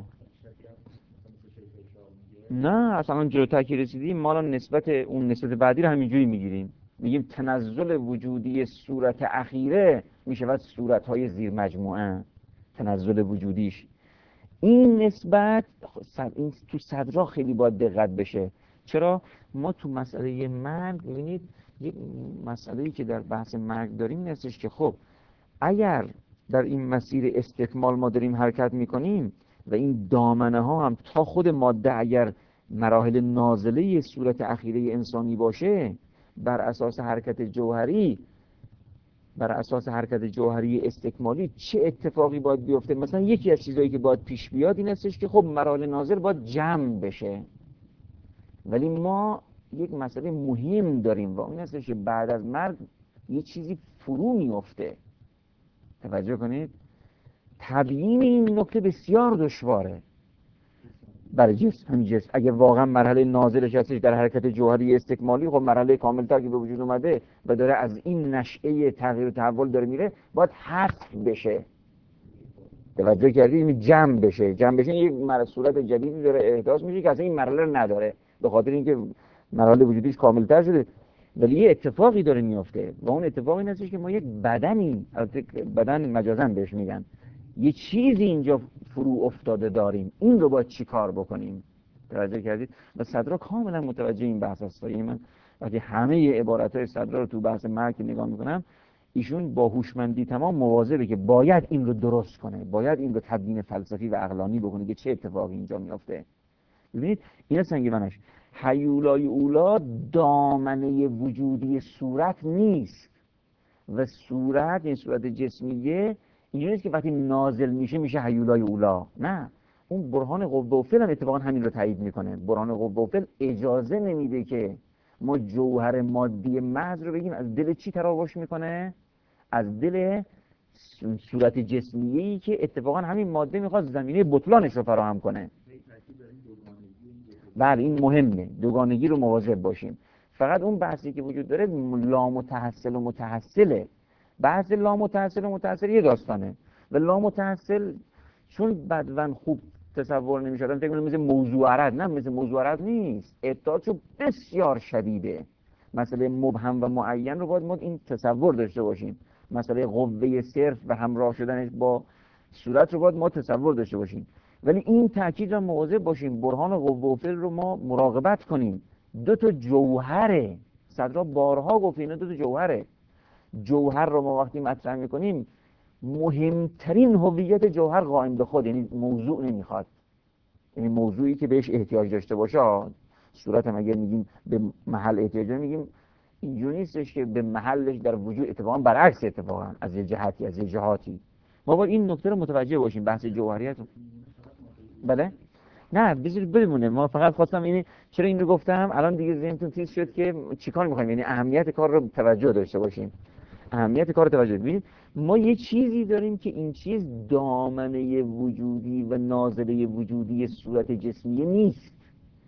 نه اصلا جلوتر که رسیدیم ما الان اون نسبت بعدی رو همینجوری میگیریم، میگیم تنزل وجودی صورت اخیره میشود صورت‌های زیر مجموعه، تنزل وجودیش. این نسبت این تو صدرا خیلی باید دقت بشه. چرا؟ ما تو مسئله مرگ ببینید یک مسئله‌ای که در بحث مرگ داریم این هستش که خب اگر در این مسیر استکمال ما داریم حرکت میکنیم و این دامنه ها هم تا خود ماده اگر مراحل نازله صورت اخیره انسانی باشه بر اساس حرکت جوهری استکمالی چه اتفاقی باید بیفته؟ مثلا یکی از چیزایی که باید پیش بیاد این هستش که خب مراحل نازل باید جمع بشه. ولی ما یک مسئله مهم داریم و اون هستش که بعد از مرگ یه چیزی فرو میفته. توجه کنید، تبیین این نکته بسیار دشواره برای همین جسم. اگه واقعا مرحله نازلش هستش در حرکت جوهری استکمالی، خب مرحله کاملتر که به وجود اومده و داره از این نشأه تغییر و تحول داره میره باید حذف بشه. توجه کردید؟ این جمع بشه یک صورت جدیدی داره احداث میشه که اصلا این مرحله رو نداره. به خاطر اینکه مراحل وجودیش کاملتر شده. ولی یه اتفاقی داره میفته و اون اتفاقی این هستش که ما یک بدنی، البته بدن مجازن بهش میگن، یه چیزی اینجا فرو افتاده داریم، این رو باید چی کار بکنیم. توجه کردید؟ و صدرا کاملا متوجه این بحث است. من وقتی همه عبارت‌های صدرا رو تو بحث مرگ نگاه میکنم، ایشون با هوشمندی تمام مواظبه که باید این رو درست کنه، باید این رو تبیین فلسفی و عقلانی بکنه که چه اتفاقی اینجا میفته. ببینید اینا سنگ منش. هیولای اولا دامنه وجودی صورت نیست و صورت، این صورت جسمیه، اینجوری نیست که وقتی نازل میشه هیولای اولا. نه، اون برهان قوه و فعل هم اتفاقا همین رو تایید میکنه. برهان قوه و فعل اجازه نمیده که ما جوهر مادی محض رو بگیم. از دل چی تراوش میکنه؟ از دل صورت جسمیه‌ای که اتفاقا همین ماده میخواد زمینه بطلانش رو فراهم کنه. بله این مهمه، دوگانگی رو مواظب باشیم. فقط اون بحثی که وجود داره لامتحصل و متحصله. بحث لامتحصل و متحصل یه داستانه و لامتحصل چون بدون خوب تصور نمیشه، آدم فکر می‌کنه مثل موضوع عرض. نه، مثل موضوع عرض نیست. ابطالشو بسیار شدیده. مسئله مبهم و معین رو باید ما این تصور داشته باشیم. مسئله قوه صرف و همراه شدنش با صورت رو باید ما تصور داشته باشیم. ولی این تاکید رو مواظب باشیم، برهان قوه و فعل رو ما مراقبت کنیم. دو تا جوهره. صدرا بارها گفت اینا دو تا جوهره. جوهر رو ما وقتی مطرح میکنیم، مهمترین هویت جوهر قائم به خود، یعنی موضوع نمیخواد، یعنی موضوعی که بهش احتیاج داشته باشه. صورت هم اگر میگیم به محل احتیاج داره، میگیم اینجوری نیستش که به محلش در وجود، اتفاقا برعکس، اتفاقا از یه جهتی، از یه جهاتی. ما باید این نکته رو متوجه باشیم. بحث جوهریت. بله؟ نه بذارید بمونه. ما فقط خواستم اینه، چرا این رو گفتم الان دیگه ذهنتون تیز شد که چیکار می‌خوایم، یعنی اهمیت کار رو توجه داشته باشیم. اهمیت کار رو توجه. ببینید ما یه چیزی داریم که این چیز دامنه وجودی و نازله وجودی صورت جسمیه نیست.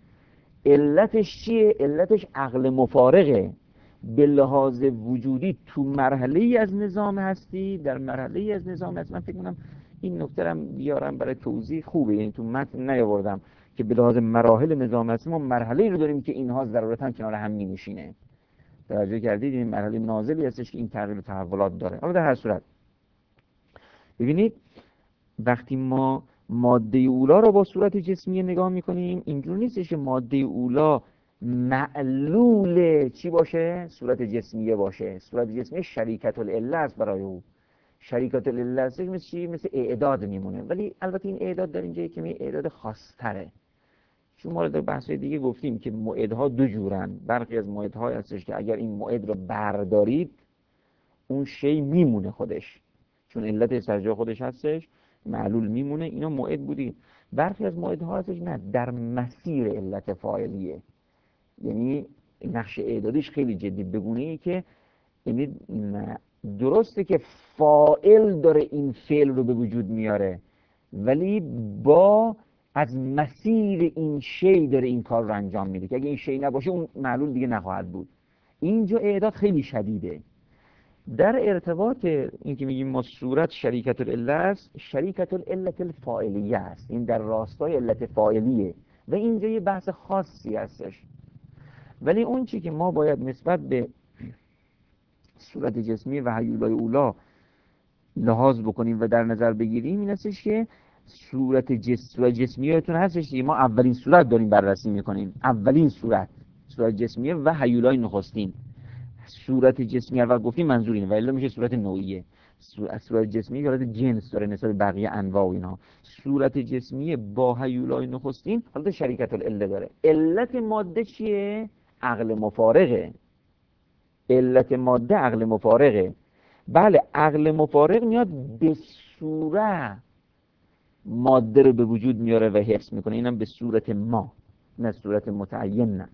علتش چیه؟ علتش عقل مفارقه. به لحاظ وجودی تو مرحله ای از نظام هستی، در مرحله ای از نظام هستی. من فکر کنم این نکته رو بیارم برای توضیح خوبه، یعنی تو متن نیاوردم که به لحاظ مراحل نظام هستی ما مرحله ای رو داریم که اینها ضرورتاً کنار هم می‌نشینه. توجه کردید؟ این مرحله نازلی هستش که این تغییر و تحولات داره. حالا در هر صورت ببینید وقتی ما ماده اولا رو با صورت جسمی نگاه میکنیم، اینجور نیستش که ماده اولا معلول چی باشه؟ صورت جسمیه باشه. صورت جسمیه شریکت العله است برای او. شریکت العله است مثل چی؟ مثل اعداد میمونه. ولی البته این اعداد در اینجا که اعداد خاص‌تره. چون ما در بحث‌های دیگه گفتیم که موعدها دو جورن. برخی از موعدها هستش که اگر این موعد رو بردارید اون شی میمونه خودش، چون علت استرجاع خودش هستش، معلول میمونه. اینا موعد بودی. برخی از موعدها هستش نه، در مسیر علت فاعلیه، یعنی نقش اعدادیش خیلی جدی، بگونه ای که یعنی درسته که فاعل داره این فعل رو به وجود میاره، ولی با از مسیر این شی داره این کار رو انجام میده که اگه این شی نباشه اون معلول دیگه نخواهد بود. اینجا اعداد خیلی شدیده. در ارتباط این که میگیم ما صورت شریکت العله است، شریکت العلت الفاعلیه است، این در راستای علت فاعلیه و اینجا یه بحث خاصی هستش. ولی اون چی که ما باید نسبت به صورت جسمی و هیولای اولا لحاظ بکنیم و در نظر بگیریم این هستش که صورت جسمیتون هستش که ما اولین صورت داریم بررسی میکنیم. اولین صورت جسمیه و هیولای نخستین. صورت جسمی اول گفتیم منظور اینه و الا میشه صورت نوعیه. صورت جسمی حالت جنس داره نسبت بقیه انواع و اینها. صورت جسمی با هیولای نخستین حالت شریکت العله داره. علت ماده چیه؟ عقل مفارقه. علت ماده عقل مفارقه. بله عقل مفارق میاد به صورت ماده رو به وجود میاره و حفظ میکنه، اینم به صورت ما، نه صورت متعین. نه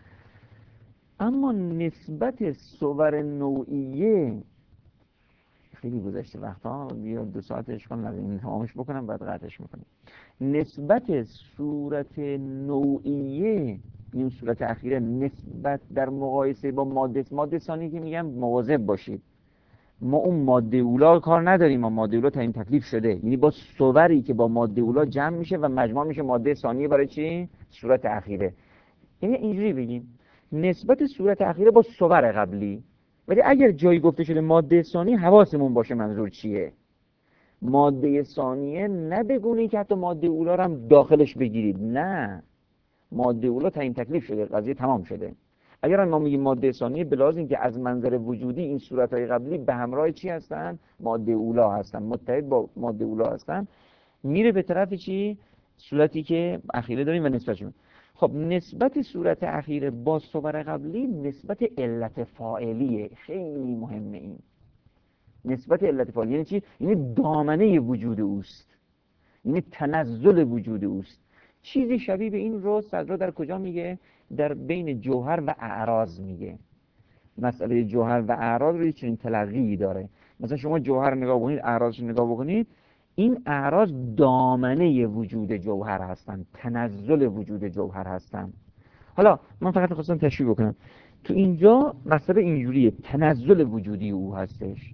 اما نسبت صور نوعیه خیلی گذشته وقتا، بیا 2 ساعت اشکال نداره این تمامش بکنم بعد قطعش میکنیم. نسبت صورت نوعیه، این صورت اخیره، نسبت در مقایسه با ماده ثانی که میگم مواظب باشید. ما اون ماده اولا کار نداریم، ما ماده اولا تعیین تکلیف شده، یعنی با صوری که با ماده اولا جمع میشه و مجموع میشه ماده ثانیه برای چی؟ صورت اخیره. یعنی اینجوری بگیم نسبت صورت اخیره با صور قبلی. ولی اگر جایی گفته شده ماده ثانیه حواسمون باشه منظور چیه. ماده ثانیه نه بگونه که حتی ماده اولا رو هم داخلش بگیرید، نه، ماده اولا تعیین تکلیف شده، قضیه تمام شده. اگر ما میگیم ماده ثانیه به لحاظ اینکه از منظر وجودی این صورت‌های قبلی به همراه چی هستن؟ ماده اولا هستن، متحد با ماده اولا هستن، میره به طرف چی؟ صورتی که اخیره داریم و نسبتشون. خب نسبت صورت اخیره با صور قبلی نسبت علت فاعلیه، خیلی مهمه این نسبت علت فاعلی. یعنی چی؟ یعنی دامنه وجود اوست، یعنی تنزل وجود اوست. چیزی شبیه به این رو صدرا در کجا میگه؟ در بین جوهر و اعراض میگه. مسئله جوهر و اعراض رو چنین تلقی داره. مثلا شما جوهر نگاه بکنید، اعراض نگاه بکنید، این اعراض دامنه وجود جوهر هستن، تنزل وجود جوهر هستن. حالا من فقط خواستم تشریح بکنم تو اینجا مسئله اینجوریه، تنزل وجودی او هستش.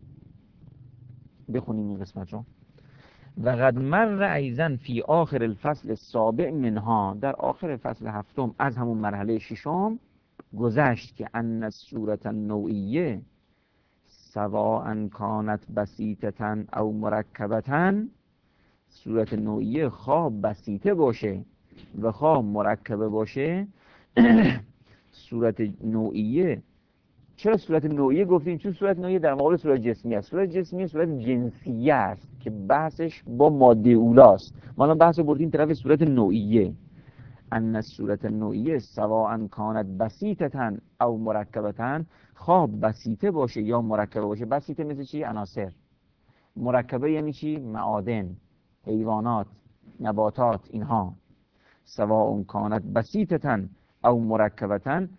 بخونیم این قسمت رو. و قد مر ایضا فی آخر الفصل السابع منها، در آخر فصل هفتم از همون مرحله ششم گذشت که ان الصورت النوعیه سواء کانت بسیطة او مرکبة، صورت نوعیه خواه بسیطه باشه و خواه مرکبه باشه. صورت نوعیه، چرا صورت نوعیه گفتیم؟ چون صورت نوعیه در مقابل صورت جسمیه است. صورت جسمیه صورت جنسیه است که بحثش با ماده اولاست. ما الان بحث رو بردیم طرف صورت نوعیه. ان الصورت النوعیه سواء کانت بسیطة او مرکبة، خواه بسیطه باشه یا مرکبه باشه. بسیطه مثل چی؟ عناصر. مرکبه یعنی چی؟ معادن، حیوانات، نباتات، اینها. سواء کانت بسیطة او مرکبة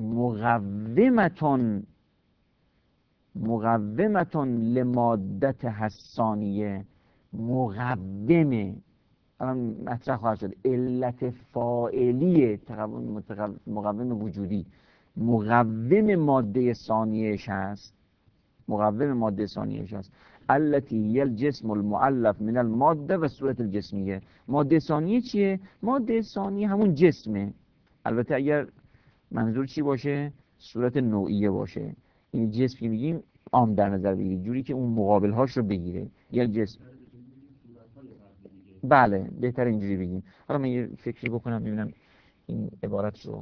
مقومتون لمادت حسانیه. مقومه الان مطرح خواهد شد، علت فاعلی مقوم وجودی، مقوم ماده ثانیهش هست، مقوم ماده ثانیهش هست. التي هي الجسم المؤلف من الماده و صورت الجسمیه. ماده ثانیه چیه؟ ماده ثانیه همون جسمه، البته اگر منظور چی باشه؟ صورت نوعیه باشه. این جسم که میگیم عام در نظر بگیرید، جوری که اون مقابل هاش رو بگیره. یک جسم، بله بهتر اینجوری بگیم. حالا من یه فکری بکنم ببینم این عبارت رو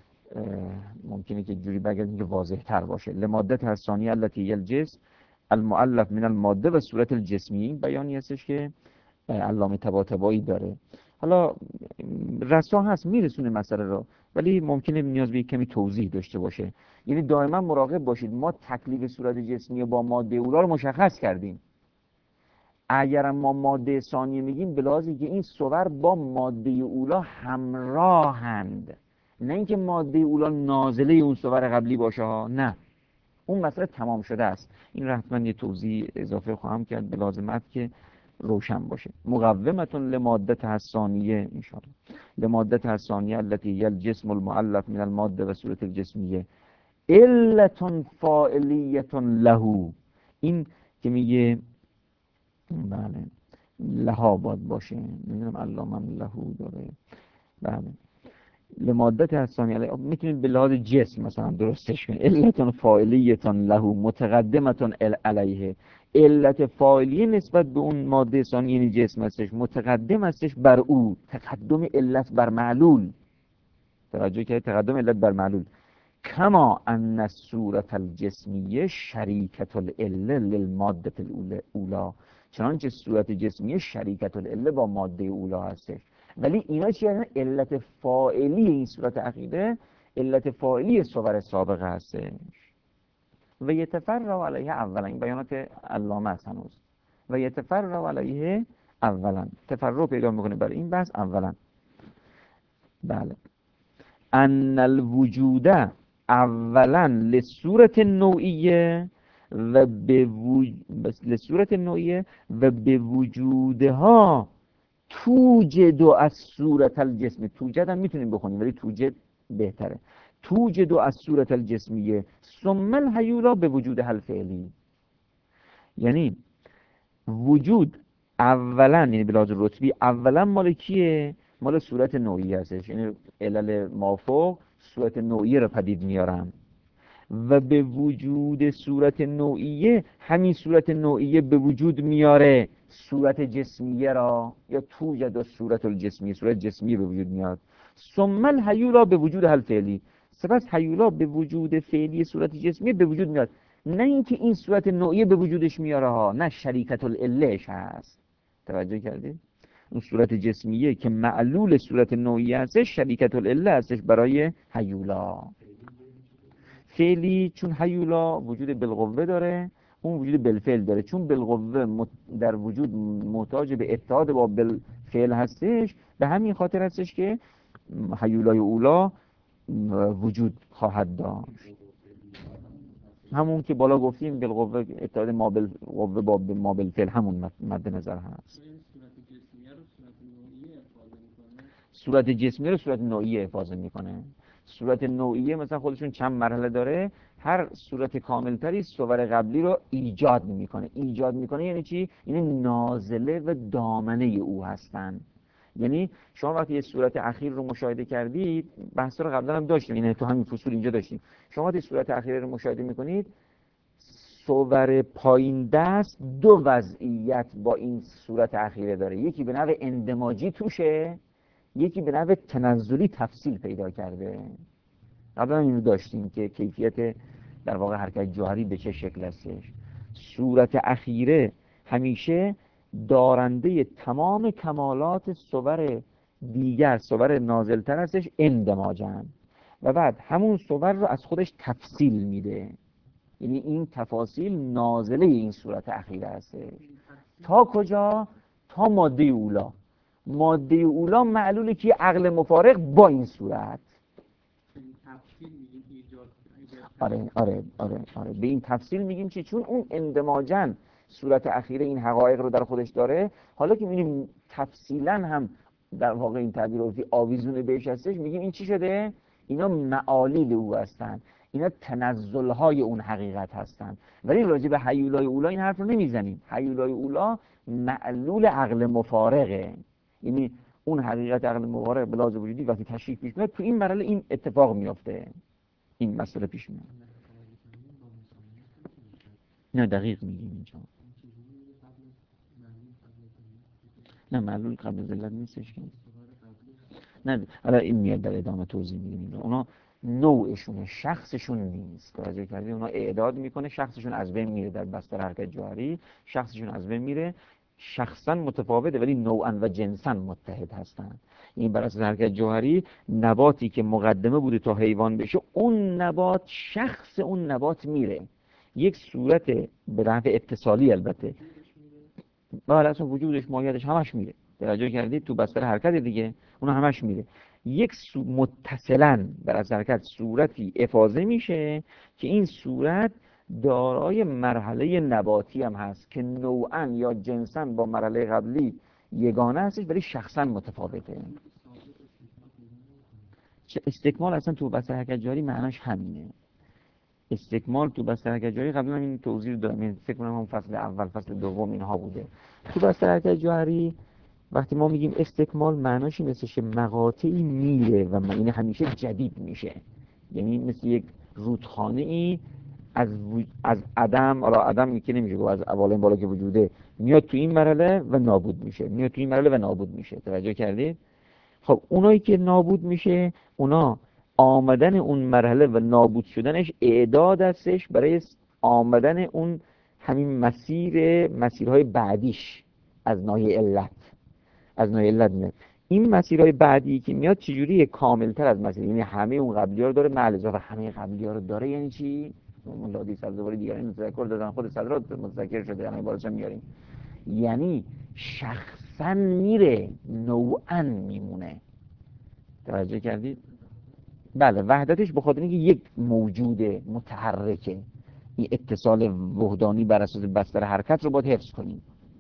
ممکنه که جوری بگردیم که واضح تر باشه. لمادت حسانیه التي هي الجسم المؤلف من الماده و صورت الجسمی. این بیانی هستش که علامه طباطبایی داره. حالا رسا هست میرسونه مسئله رو، ولی ممکنه نیاز به کمی توضیح داشته باشه. یعنی دائما مراقب باشید، ما تکلیف صورت جسمی با ماده اولا رو مشخص کردیم. اگر ما ماده ثانیه میگیم به لحاظی که این صور با ماده اولا همراهند، نه اینکه ماده اولا نازله اون صور قبلی باشه ها، نه، اون مسئله تمام شده است. این رو حتما یه توضیح اضافه خواهم کرد به لازمت که روشن باشه. مقومتون لمادت حسانیه انشاءالله، لمادت حسانیه التي هي الجسم المؤلف من الماده و صورت الجسمیه علت فاعلیه له. این که میگه بله لها باید باشه، نمیدونم علامه لهو داره. بله لمادت حسانیه میتونید به لحاظ جسم مثلا درستش کنید. علت فاعلیه له متقدمه علیه، علت فاعلیه نسبت به اون ماده ثانیه یعنی جسم هستش، متقدم هستش بر او. تقدم علت بر معلول، توجه که تقدم علت بر معلول. کما ان الصورت الجسمیه شریکت العله للماده الاولى، چنانچه صورت جسمیه شریکت العله با ماده اولا هستش. ولی اینا چیه؟ علت فاعلی این صورت اخیره علت فاعلی صور سابقه هستش. و یتفرع علیه اولا، این بیانات علامه است هنوز. و یتفرع علیه اولا، تفرع پیدا میکنه برای این بحث اولا. بله ان الوجود اولا لصورت نوعیه و به لصورت نوعیه و به وجودها توجد از صورت الجسم. توجد هم میتونیم بخونیم ولی توجد بهتره. توجد از صورت الجسمیه ثم الحیولا به وجود حل فعلی. یعنی وجود اولا، یعنی بلاد رتبی اولا مال کیه؟ مال صورت نوعی هستش، یعنی علل مافوق صورت نوعی رو پدید میارن و به وجود صورت نوعیه، همین صورت نوعیه به وجود میاره صورت جسمیه را، یا توجد صورت الجسمیه، صورت جسمیه به وجود میاد. ثم الهیولا به وجود هل فعلی، سپس هیولا به وجود فعلی صورت جسمیه به وجود میاد. نه اینکه این صورت نوعیه به وجودش میاره ها، نه شریکت العلهش هست. توجه کردید؟ اون صورت جسمیه که معلول صورت نوعیه هستش، شریکت العله هستش برای هیولا. فعلی چون هیولا وجود بالقوه داره، اون وجود بالفعل داره. چون بالقوه در وجود محتاج به اتحاد با بالفعل هستش، به همین خاطر هستش که هیولای اولا وجود خواهد داشت. همون که بالا گفتیم بالقوه، اتحاد ما بالقوه با ما بالفعل، همون مد نظر هست. صورت جسمی رو صورت نوعیه حفاظه میکنه. صورت نوعیه مثلا خودشون چند مرحله داره، هر صورت کاملتری صور قبلی رو ایجاد میکنه. یعنی چی؟ یعنی نازله و دامنه او هستن. یعنی شما وقتی یه صورت اخیر رو مشاهده کردید، بحثا رو قبلا هم داشتیم، یعنی تو همین فصول اینجا داشتیم، شما وقتی صورت اخیر رو مشاهده میکنید، صور پایین دست دو وضعیت با این صورت اخیره داره. یکی به نوع اندماجی توشه، یکی به نوع تنزلی تفصیل پیدا کرده. قبلا اینو داشتیم که کیفیت در واقع حرکت جوهری به چه شکل هستش. صورت اخیره همیشه دارنده تمام کمالات صور دیگر، صور نازلتر هستش، اندماجن، و بعد همون صور رو از خودش تفصیل میده. یعنی این تفاصیل نازله این صورت اخیره هستش. تا کجا؟ تا ماده اولا. ماده اولا معلوله که عقل مفارق با این صورت. آره به این تفصیل میگیم چی؟ چون اون اندماجن صورت اخیره این حقایق رو در خودش داره. حالا که میبینیم تفصیلا هم در واقع این تعبیر عرفی آویزون بهش هستش، میگیم این چی شده؟ اینا معالیل او هستن، اینا تنزلهای اون حقیقت هستن. ولی راجع به هیولای اولا این حرف رو نمیزنیم. هیولای اولا معلول عقل مفارقه، یعنی اون حقیقت عقل مفارق به لحاظ وجودی وقتی تشریح پیش میاد، تو این مرحله این اتفاق میفته، این مسئله پیش میاد. نه دقیق میگیم اینجا، نه معلول قبل ذلت نیستش که، نه حالا این میاد در ادامه توضیح میدیم. اونا نوعشونه، شخصشون نیست. توجه کردید؟ اونا اعداد میکنه، شخصشون از بین میره در بستر حرکت جوهری، شخصشون از بین میره. شخصا متفاوته ولی نوعا و جنسا متحد هستن. این بر اساس حرکت جوهری، نباتی که مقدمه بوده تا حیوان بشه، اون نبات، شخص اون نبات میره یک صورت به نحو اتصالی، البته بله اصلا وجودش، ماهیتش همش میره. توجه کردید؟ تو بستر حرکت دیگه اون همش میره. یک متصلاً بر از حرکت صورتی افاضه میشه که این صورت دارای مرحله نباتی هم هست که نوعاً یا جنساً با مرحله قبلی یگانه هستش ولی شخصاً متفاوته. استکمال اصلا تو بستر حرکت جاری معناش همینه. استکمال تو بستر حرکت جاری قبلا این توضیح رو دادم، فکر کنم اون فصل اول فصل دوم اینها بوده. تو بستر حرکت جاری وقتی ما میگیم استکمال، معناش این هستش که مقاطعی میره و این همیشه جدید میشه. یعنی مثل یک رودخانه ای از عدم، حالا عدم که نمیشه گفت، از اول بالا که وجوده، میاد تو این مرحله و نابود میشه، میاد تو این مرحله و نابود میشه. توجه کردید؟ خب اونایی که نابود میشه، اونا آمدن اون مرحله و نابود شدنش اعداد هستش برای آمدن اون همین مسیرهای بعدیش از ناحیه علت. میاد این مسیرهای بعدی که میاد چجوری کاملتر از مسیر، یعنی همه اون قبلی ها رو داره، مع اضافه همه قبلی ها رو داره. یعنی چی؟ مولادی صد دوباره دیگران متذکر دادن، خود صدرات متذکر شده، همه بارش هم میاریم. یعنی شخصا میره، نوعا میمونه. توجه کردید؟ بله، وحدتش به خاطر اینکه یک موجود متحرکه. این اتصال وحدانی بر اساس بستر حرکت رو باید حفظ کنیم.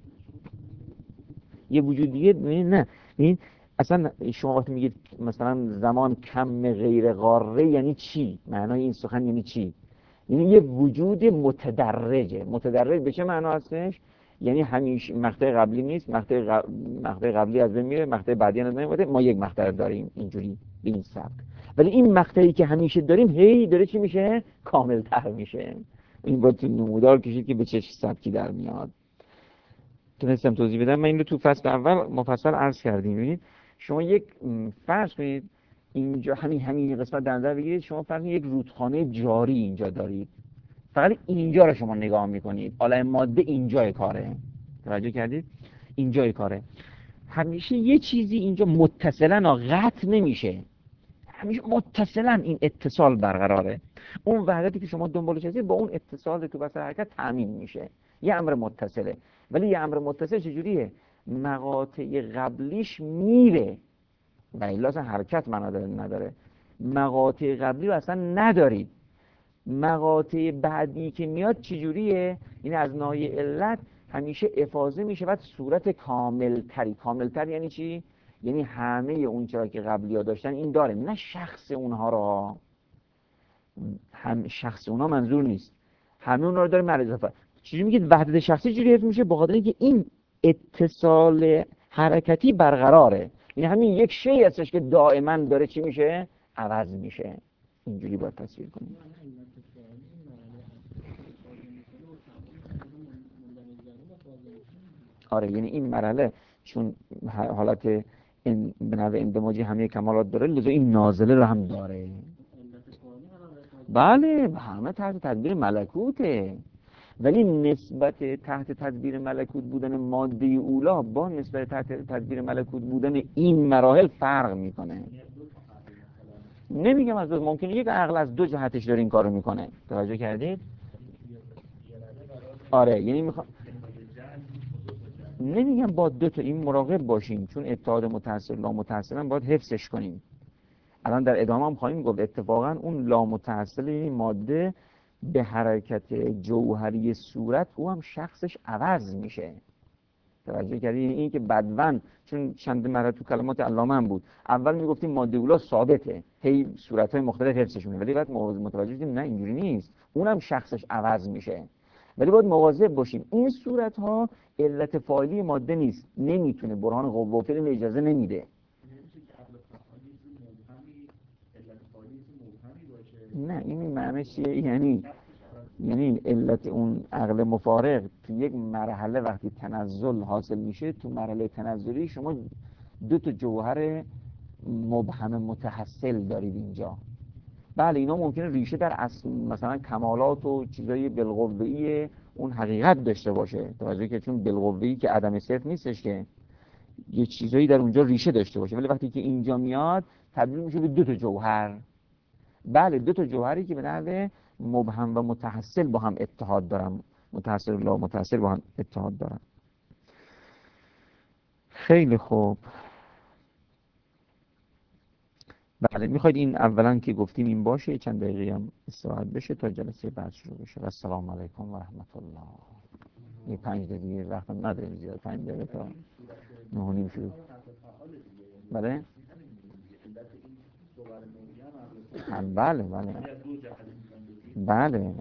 یه وجود دیگه نه. این اصلا شما وقتی میگید مثلا زمان کم غیر قاره، یعنی چی؟ معنای این سخن یعنی چی؟ یعنی یه وجود متدرج به چه معنا هستش؟ یعنی همیشه مقطع قبلی نیست، مقطع قبلی از بین میره، مقطع بعدی از بین میره، ما یک مقطع داریم اینجوری به این سبک. ولی این مقطعی که همیشه داریم هی داره چی میشه؟ کاملتر میشه. این با تو نمودار کشید که به چه سبکی در میاد. تونستم توضیح بدم؟ من این رو تو فصل اول مفصل عرض کردیم. ببینید شما یک فرض کنید اینجا همین قسمت در نظر بگیرید، شما فرض کنید یک رودخانه جاری اینجا دارید، فقط اینجا رو شما نگاه میکنید، حالا ماده اینجای کاره، توجه کردید؟ اینجای کاره. همیشه یه چیزی اینجا متصلا قطع نمیشه، همیشه متصلا این اتصال برقراره. اون وحدتی که شما دنبالش هستید با اون اتصال تو وسط حرکت تامین میشه، یه امر متصله. ولی یه امر متصل چجوریه؟ مقاطع قبلیش میره و الا اصلا حرکت معنا نداره. مقاطع قبلی رو اصلا ندارید، مقاطع بعدی که میاد چجوریه؟ این از ناحیه علت همیشه افاضه میشه بعد صورت کاملتر یعنی چی؟ یعنی همه اون چرا که قبلی ها داشتن این داره، نه شخص اونها را، هم شخص اونها منظور نیست، همه اونها رو داره مع اضافه. چجوری میگید وحدت شخصی چجوری حفظ میشه؟ با خاطر اینکه این اتصال حرکتی برقراره، یعنی همین یک شی هستش که دائما داره چی میشه؟ عوض میشه. اینجوری باید تصویر کنیم. آره، یعنی این مرحله چون حالت به نوع اندماجی همه کمالات داره، لذا این نازله رو هم داره. بله، همه تحت تدبیر ملکوته، ولی نسبت تحت تدبیر ملکوت بودن ماده اولا با نسبت تحت تدبیر ملکوت بودن این مراحل فرق میکنه. نمیگم از ممکنه یک عقل از دو جهتش داره این کارو میکنه، توجه کردید؟ آره، یعنی نمیگم با دو تا این مراقب باشیم، چون اتحاد متأثر لا متأثرا باید حفظش کنیم. الان در ادامه هم خواهیم گفت اتفاقا اون لا متأثر این ماده به حرکت جوهری صورت او هم شخصش عوض میشه. توجه کردید؟ این که بدون، چون چند مرحله تو کلمات علامه هم بود، اول میگفتیم ماده اولا ثابته، هی صورت‌های مختلف حفظش میشه، ولی بعد متوجه شدیم نه اینجوری نیست، اونم شخصش عوض میشه. ولی باید مواظب باشیم این صورت‌ها علت فاعلی ماده نیست، نمیتونه، برهان قوه و فعل اجازه نمیده. نه این معنیش چیه؟ یعنی علت اون عقل مفارق تو یک مرحله وقتی تنزل حاصل میشه، تو مرحله تنزلی شما دو تا جوهر مبهم متحصل دارید اینجا. بله اینا ممکنه ریشه در اصل مثلا کمالات و چیزای بالقوه‌ای اون حقیقت داشته باشه، توجه که چون بالقوه‌ای که عدم صرف نیستش که، یه چیزایی در اونجا ریشه داشته باشه، ولی وقتی که اینجا میاد تبدیل میشه به دو تا جوهر. بله، دو تا جوهری که به نحو مبهم و متحصل با هم اتحاد دارن، متحصل و لا متحصل با هم اتحاد دارن. خیلی خوب. بله، میخواید این اولا که گفتیم این باشه، چند دقیقه هم استراحت بشه تا جلسه بعد شروع بشه. و السلام علیکم و رحمت الله. یه 5 دقیقه وقت نداریم زیاد، 5 دقیقه تا 9:30 شروع. بله بله بله.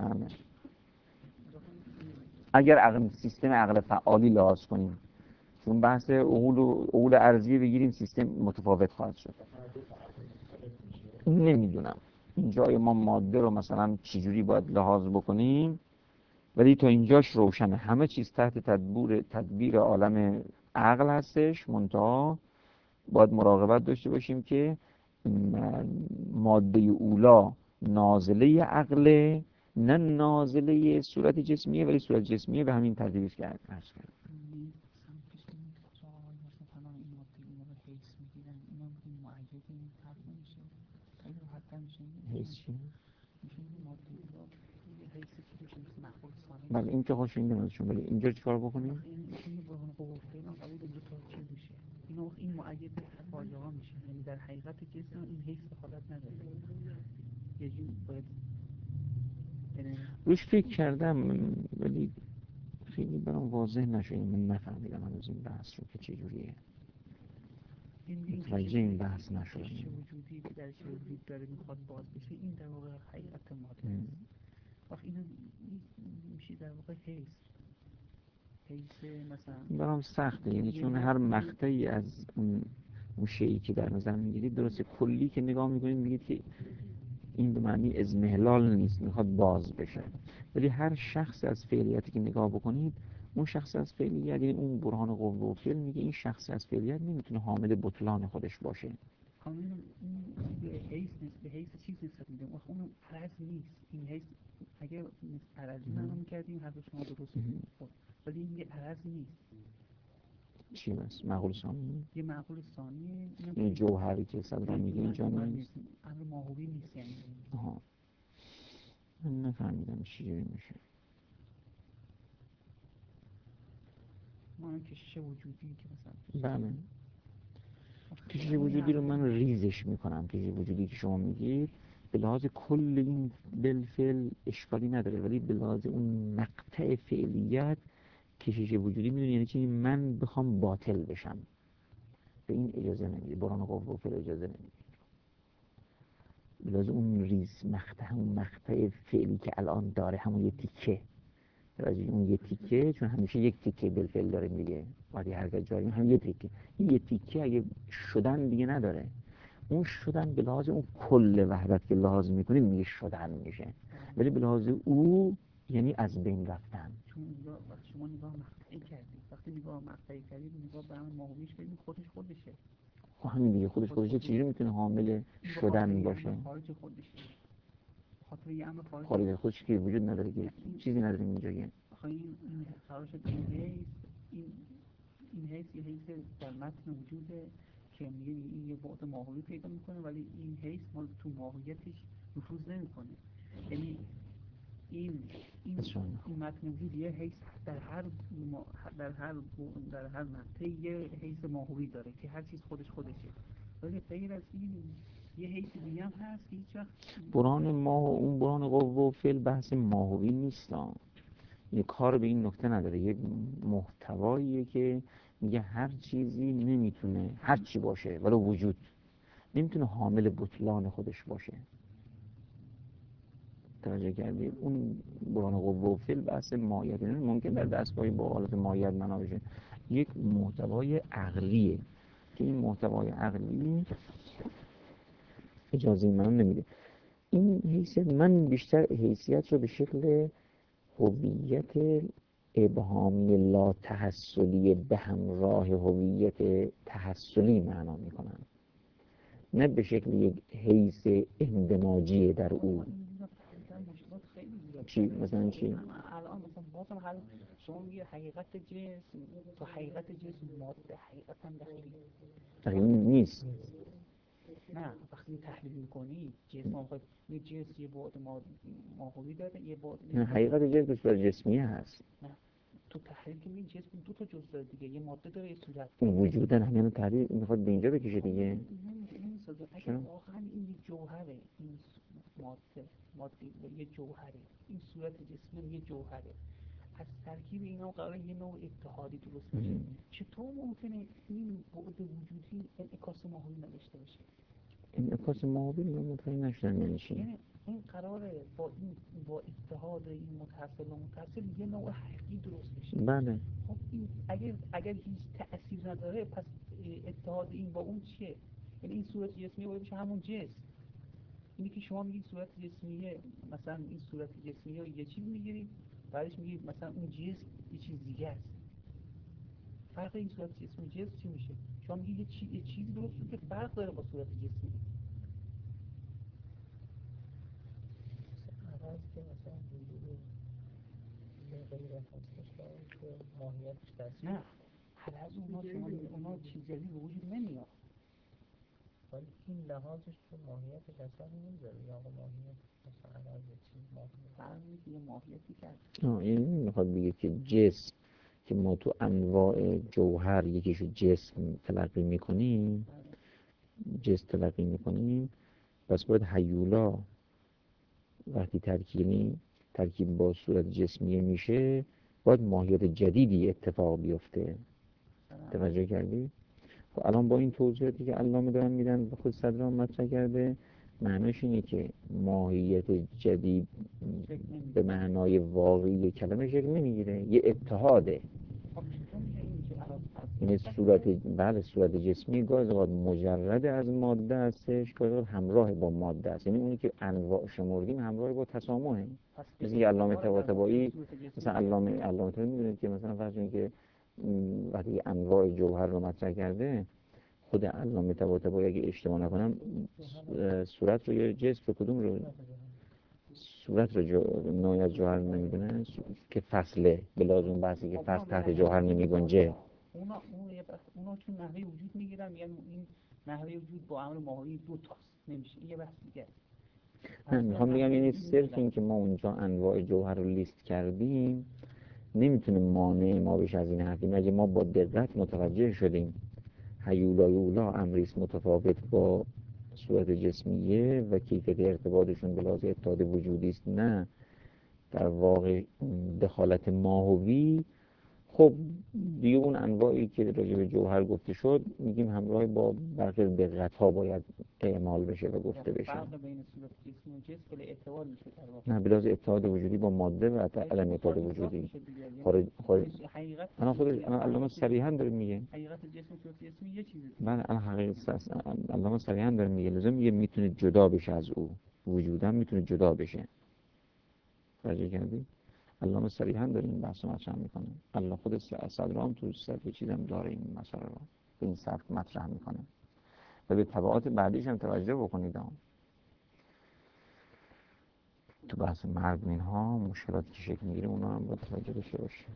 اگر سیستم عقل فعالی لحاظ کنیم، چون بحث عقول ارضی بگیریم سیستم متفاوت خواهد شد. نمیدونم اینجای ما ماده رو مثلا چجوری باید لحاظ بکنیم، ولی تا اینجاش روشنه، همه چیز تحت تدبیر عالم عقل هستش. منتها باید مراقبت داشته باشیم که ماده اولا نازله عقل، نه نازله صورت جسمیه، ولی صورت جسمیه به همین ترتیبی که عرض کردم. بله این که خوش این نمیدونم، ولی اینجا چیکار بکنیم؟ این معید فاجعه ها میشه، یعنی در حقیقت جسم این حیث حالت نداره. یه جور باید روش فکر کردم ولی خیلی برام واضح نشد، من نفهمیدم هنوز این بحث رو که چجوریه، متوجه این بحث نشدم. وجودی که در چه وجود داره میخواد باز بشه، این در واقع حقیقت ماده است. وقت اینا میشه در واقع حیث حیث مثلا برام سخته، یعنی چون هر مقطعی از اون شیئی که در نظر میگیرید درسته کلی که نگاه میکنید میگید که این به معنی اضمحلال نیست، میخواد باز بشه، ولی هر شخص از فعلیتی که نگاه بکنید اون شخص از فعلیت، یعنی اون برهان قوه و فعل میگه این شخص از فعلیت نمیتونه حامل بطلان خودش باشه. قانون این به حیث نیست، به حیث چیز نسبت میده، اون عرض نیست. این حیث اگه عرضی معنا میکردیم حرف شما درست بود، ولی این یه عرض نیست. چی هست؟ معقول ثانی؟ یه معقول ثانی این جوهری که صدرا میگه اینجا نیست؟ امر ماهوی نیست یعنی. آها، من نفهمیدم چجوری میشه. ما کشش وجودی که مثلا بله، کشش وجودی رو من ریزش میکنم. کشش وجودی که شما میگید به لحاظ کل این بالفعل اشکالی نداره، ولی به لحاظ اون مقطع فعلیت کشش وجودی میدونی یعنی چی؟ من بخوام باطل بشم، به این اجازه نمیده، برهان قوه و فعل اجازه نمیده. به لحاظ اون ریز مقطع، همون مقطع فعلی که الان داره، همون یه تیکه، اون یه تیکه، چون همیشه یک تیکه بالفعل داره دیگه، وقتی حرکت جاری هم یه تیکه، این یه تیکه اگه شدن دیگه نداره، اون شدن به لحاظ اون کل وحدت که لحاظ میکنید میگه شدن میشه، ولی به لحاظ او یعنی از بین رفتن. چون وقتی شما نگاه مقطعی کردید، وقتی نگاه مقطعی کردید نگاه به همون ماهویش ببینید خودشه. خب همین دیگه، خودشه چیزی میتونه حامل شدن باشه؟ خارج خودشه، خاطر یه امر خارج خودش که وجود نداره که چیزی نداره اینجا که این قرار شد این حیث یه حیث در متن وجوده که میگه این یه بعد ماهوی پیدا میکنه، ولی این حیث مال تو ماهیتش نفوذ نمیکنه. یعنی این متن وجود یه حیث در هر مقطعی یه حیث ماهوی داره که هر چیز خودشه، ولی غیر از این یه حیث دیگه هم هست که هیچ وقت برهان ماه و اون برهان قوه و فعل بحث ماهوی نیست، یه کار به این نکته نداره، یک محتواییه که میگه هر چیزی نمیتونه، هر چی باشه ولو وجود نمیتونه حامل بطلان خودش باشه. توجه کردید؟ اون برهان قوه و فعل بحث ماهیت، ممکن در دستگاهی با حالت ماهیت بنا بشه، یک محتوای عقلیه که این محتوای عقلی اجازه من نمیده. این حیثیت من بیشتر حیثیت رو به شکل هویت ابهامی لا تحصلی به همراه هویت تحصلی معنا میکنم، نه به شکل یک حیث اندماجی در او. چی؟ مثلا چی؟ الان مثلا بازم هر شما میگه حقیقت جسم، تو حقیقت جسم ماده حقیقتا دقیق نیست. نه وقتی تحلیل میکنی جسم یه جسم یه بعد ماهوی داره، یه بعد حقیقت جسم به صورت جسمیه هست. نه تو تحلیل که این جسم دو تا جزء داره دیگه، یه ماده داره یه صورت. وجودن همین تحلیل میخواد به اینجا بکشه دیگه. اگه واقعا این یه جوهره، این ماده یه جوهره، این صورت جسمی یه جوهره، از ترکیب اینا قراره یه نوع اتحادی درست بشه، چطور ممکنه این بعد وجودی انعکاس ماهوی نداشته باشه؟ انعکاس ماهوی من مطمئن نشدم یعنی چی؟ یعنی این قراره با اتحاد این متصل و متصل یه نوع حقیقی درست بشه. بله. خب این اگر هیچ تأثیر نداره پس اتحاد این با اون چیه؟ یعنی این صورت جسمیه باید بشه همون جسم. اینی که شما میگید صورت جسمیه، مثلا این صورت جسمیه یه چیز میگیرید بعدش میگید مثلا اون جسم یه چیز دیگه است. فرق این صورت جسمی جسم چی میشه؟ شما میگید یه چیزی درست شد که فرق داره با صورت جسمی. عوض که مثلا وجود غیر مستقل که ماهیتش دست نه هر از اونا چیز جدید به وجود نمیاد، ولی این لحاظش تو ماهیتش اصلا نمیذاره، یا ماهیتش مثلا از چیز ماهیت یه ماهیتی کرد. این میخواد بگه که جسم که ما تو انواع جوهر یکیشو جسم تلقی میکنیم، پس باید هیولا وقتی ترکیب با صورت جسمیه میشه باید ماهیت جدیدی اتفاق بیفته. توجه کردی؟ خب الان با این توضیحاتی که علامه دارن میدن و خود صدران مطرح کرده، معناش اینه که ماهیت جدید به معنای واقعی کلمه شکل نمیگیره، یه اتحاده. یعنی صورت، بله صورت جسمی گاهی اوقات مجرد از ماده هستش، گاهی اوقات همراه با ماده است. یعنی اونی که انواع شمردیم همراه با تسامحه. مثل که علامه طباطبایی، مثلا علامه طباطبایی میدونید که مثلا فرض کنید که وقتی انواع جوهر رو مطرح کرده، خود علامه طباطبایی اگه اشتباه نکنم صورت رو یا جسم رو کدوم رو صورت رو نوعی از جوهر نمیدونه که فصله به لازم بحثی که فصل تحت جوهر نمیگنجه. اونا چون نحوه وجود میگیرن، میگن این نحوه وجود با امر ماهی دو تاست، نمیشه. این یه بحث دیگه است. من میخوام بگم یعنی صرف این که ما اونجا انواع جوهر رو لیست کردیم نمیتونه مانع ما بشه از این حرفیم. اگه ما با دقت متوجه شدیم هیولا امریست متفاوت با صورت جسمیه و کیفیت ارتباطشون به لحاظ اتحاد وجودی است، نه در واقع دخالت ماهوی، خب دیگه اون انواعی که راجع به جوهر گفته شد میگیم همراه با برخی دقت ها باید اعمال بشه و گفته بشه. فرق بین صورت جسمی و جسم بله اتحاد میشه در واقع. نه بلاز اتحاد وجودی با ماده و عدم اتحاد وجودی خارج حقیقت الان علامه صریحا داره میگه حقیقت جسم و صورت جسمی یه چیزه. من الان حقیقت علامه صریحا داره میگه لازم میگه میتونه جدا بشه از او، وجودا میتونه جدا بشه. توجه کردی؟ علامه صریحا داره این بحث رو مطرح میکنه. الله خود صدرام تو صفحه چیزم داره این مسئله رو به این صفحه مطرح میکنه و به تبعات بعدیش هم توجه بکنید. تو بحث مرگ اینها مشکلاتی که شکل میگیره اونا هم باید توجه داشته باشه.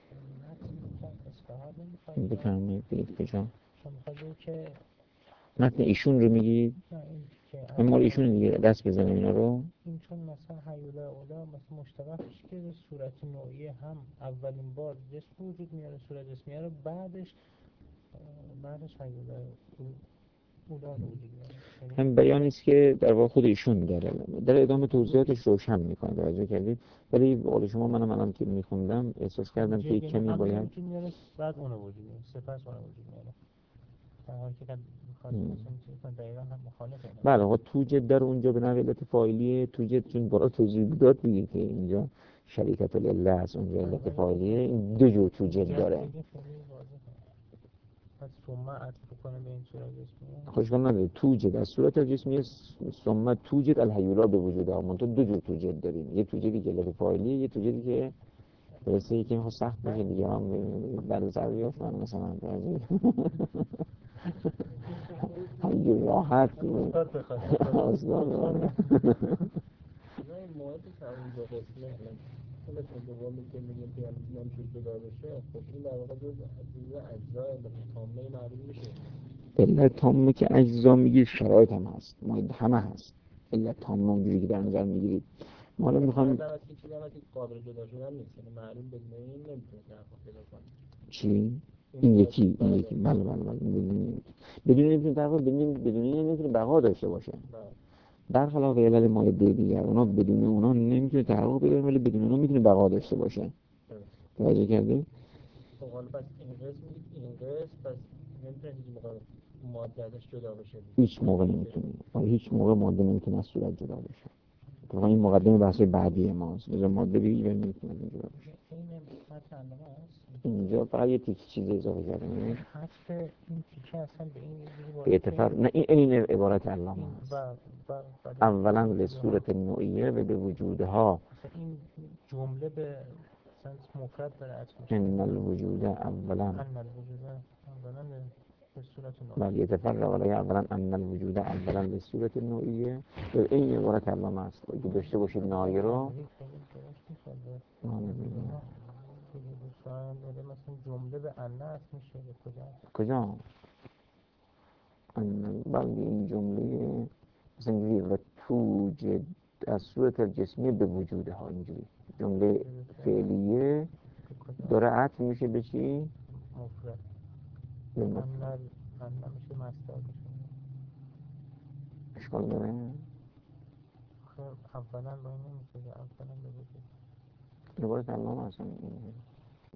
بفرمایید بگید کجا؟ که متن ایشون رو میگید؟ این مال ایشون دیگه، دست بزنیم اینا رو. این چون مثلا هیولا اولا مثلا مشتقش که صورت نوعیه هم اولین بار جسم وجود میاره، صورت جسمیه رو بعدش هیولا اولا رو وجود میاره. هم بیانی است که در واقع خود ایشون داره در ادامه توضیحاتش روشن میکنه. توجه کردید؟ ولی قول شما منم الان که میخوندم احساس کردم که کمی باید وجود میاره بعد اون وجود میاره، سپس اون وجود میاره. در حالی که مثلا دقیقا هم مخالفه. بله آقا توجد در اونجا به نحو علت فاعلیه، توجد چون برای توضیح داد دیگه که اینجا شریکت العله است، اونجا علت فاعلیه. این دو جور توجد داره. پس ثم عطف کنه به این صورت جسمیه. خوشبال نداره توجد از صورت جسمیه، ثم توجد الهیولا به وجود ها. منطقه دو جور توجد داریم، یه توجدی که علت فاعلیه، یه توجدی که درسته یکی میخواد سخت باشه دیگه هم بعد ضروریات من مثلا همینجور راحت اصلا حالا که دومی که میگیم که نمیشه جدا بشه، خب این در واقع جز اجزای علت تامه معلوم میشه. علت تامه که اجزا میگید شرایط هم هست، همه هست. علت تامه اونجوری که در نظر میگیرید ما حالا میخوام چیزی هم که قابل جدا شدن نیست، یعنی معلوم بدون این نمیتونه تحقق پیدا کنه. چی؟ این یکی بله بدون نمیتونه تحقق، بدون این نمیتونه بقا داشته باشه. برخلاف علل ماده دیگر اونا بدون اونا نمیتونه تحقق پیدا کنه، ولی بدون اونا میتونه بقا داشته باشه. توجه کردید؟ خب حالا پس این قسم پس نمیتونه هیچ موقع ماده ازش جدا بشه. هیچ موقع نمیتونه. هیچ موقع ماده نمیتونه از صورت جدا بشه. تو این مقدمه بحث بعدی ماست. مثلا ماده بگی و نمیتونه جدا بشه. اینجا فقط یه تیکه چیز اضافه کردم. حذف این تیکه اصلا به این به اتفاق نه این عبارت علامه است. اولا به صورت نوعیه و به وجودها. این جمله به مفرد داره عطف میشه. ان الوجود اولا به صورت نوعیه. بله يتفرع علیه اولا ان الوجود اولا به صورت نوعیه و این عبارت علامه است. اگه داشته باشید نایه رو مثلا جمله به انه است میشه به کجا؟ بله این جمله مثلا اینجوری و توجد از صورت جسمی به وجودها، اینجوری جمله فعلیه داره عطف میشه به چی؟ مفرد. به انه میشه مصدر بشه. اشکال داره؟ خب اولا با این نمیشه، اولا به وجود عبارت علامه اصلا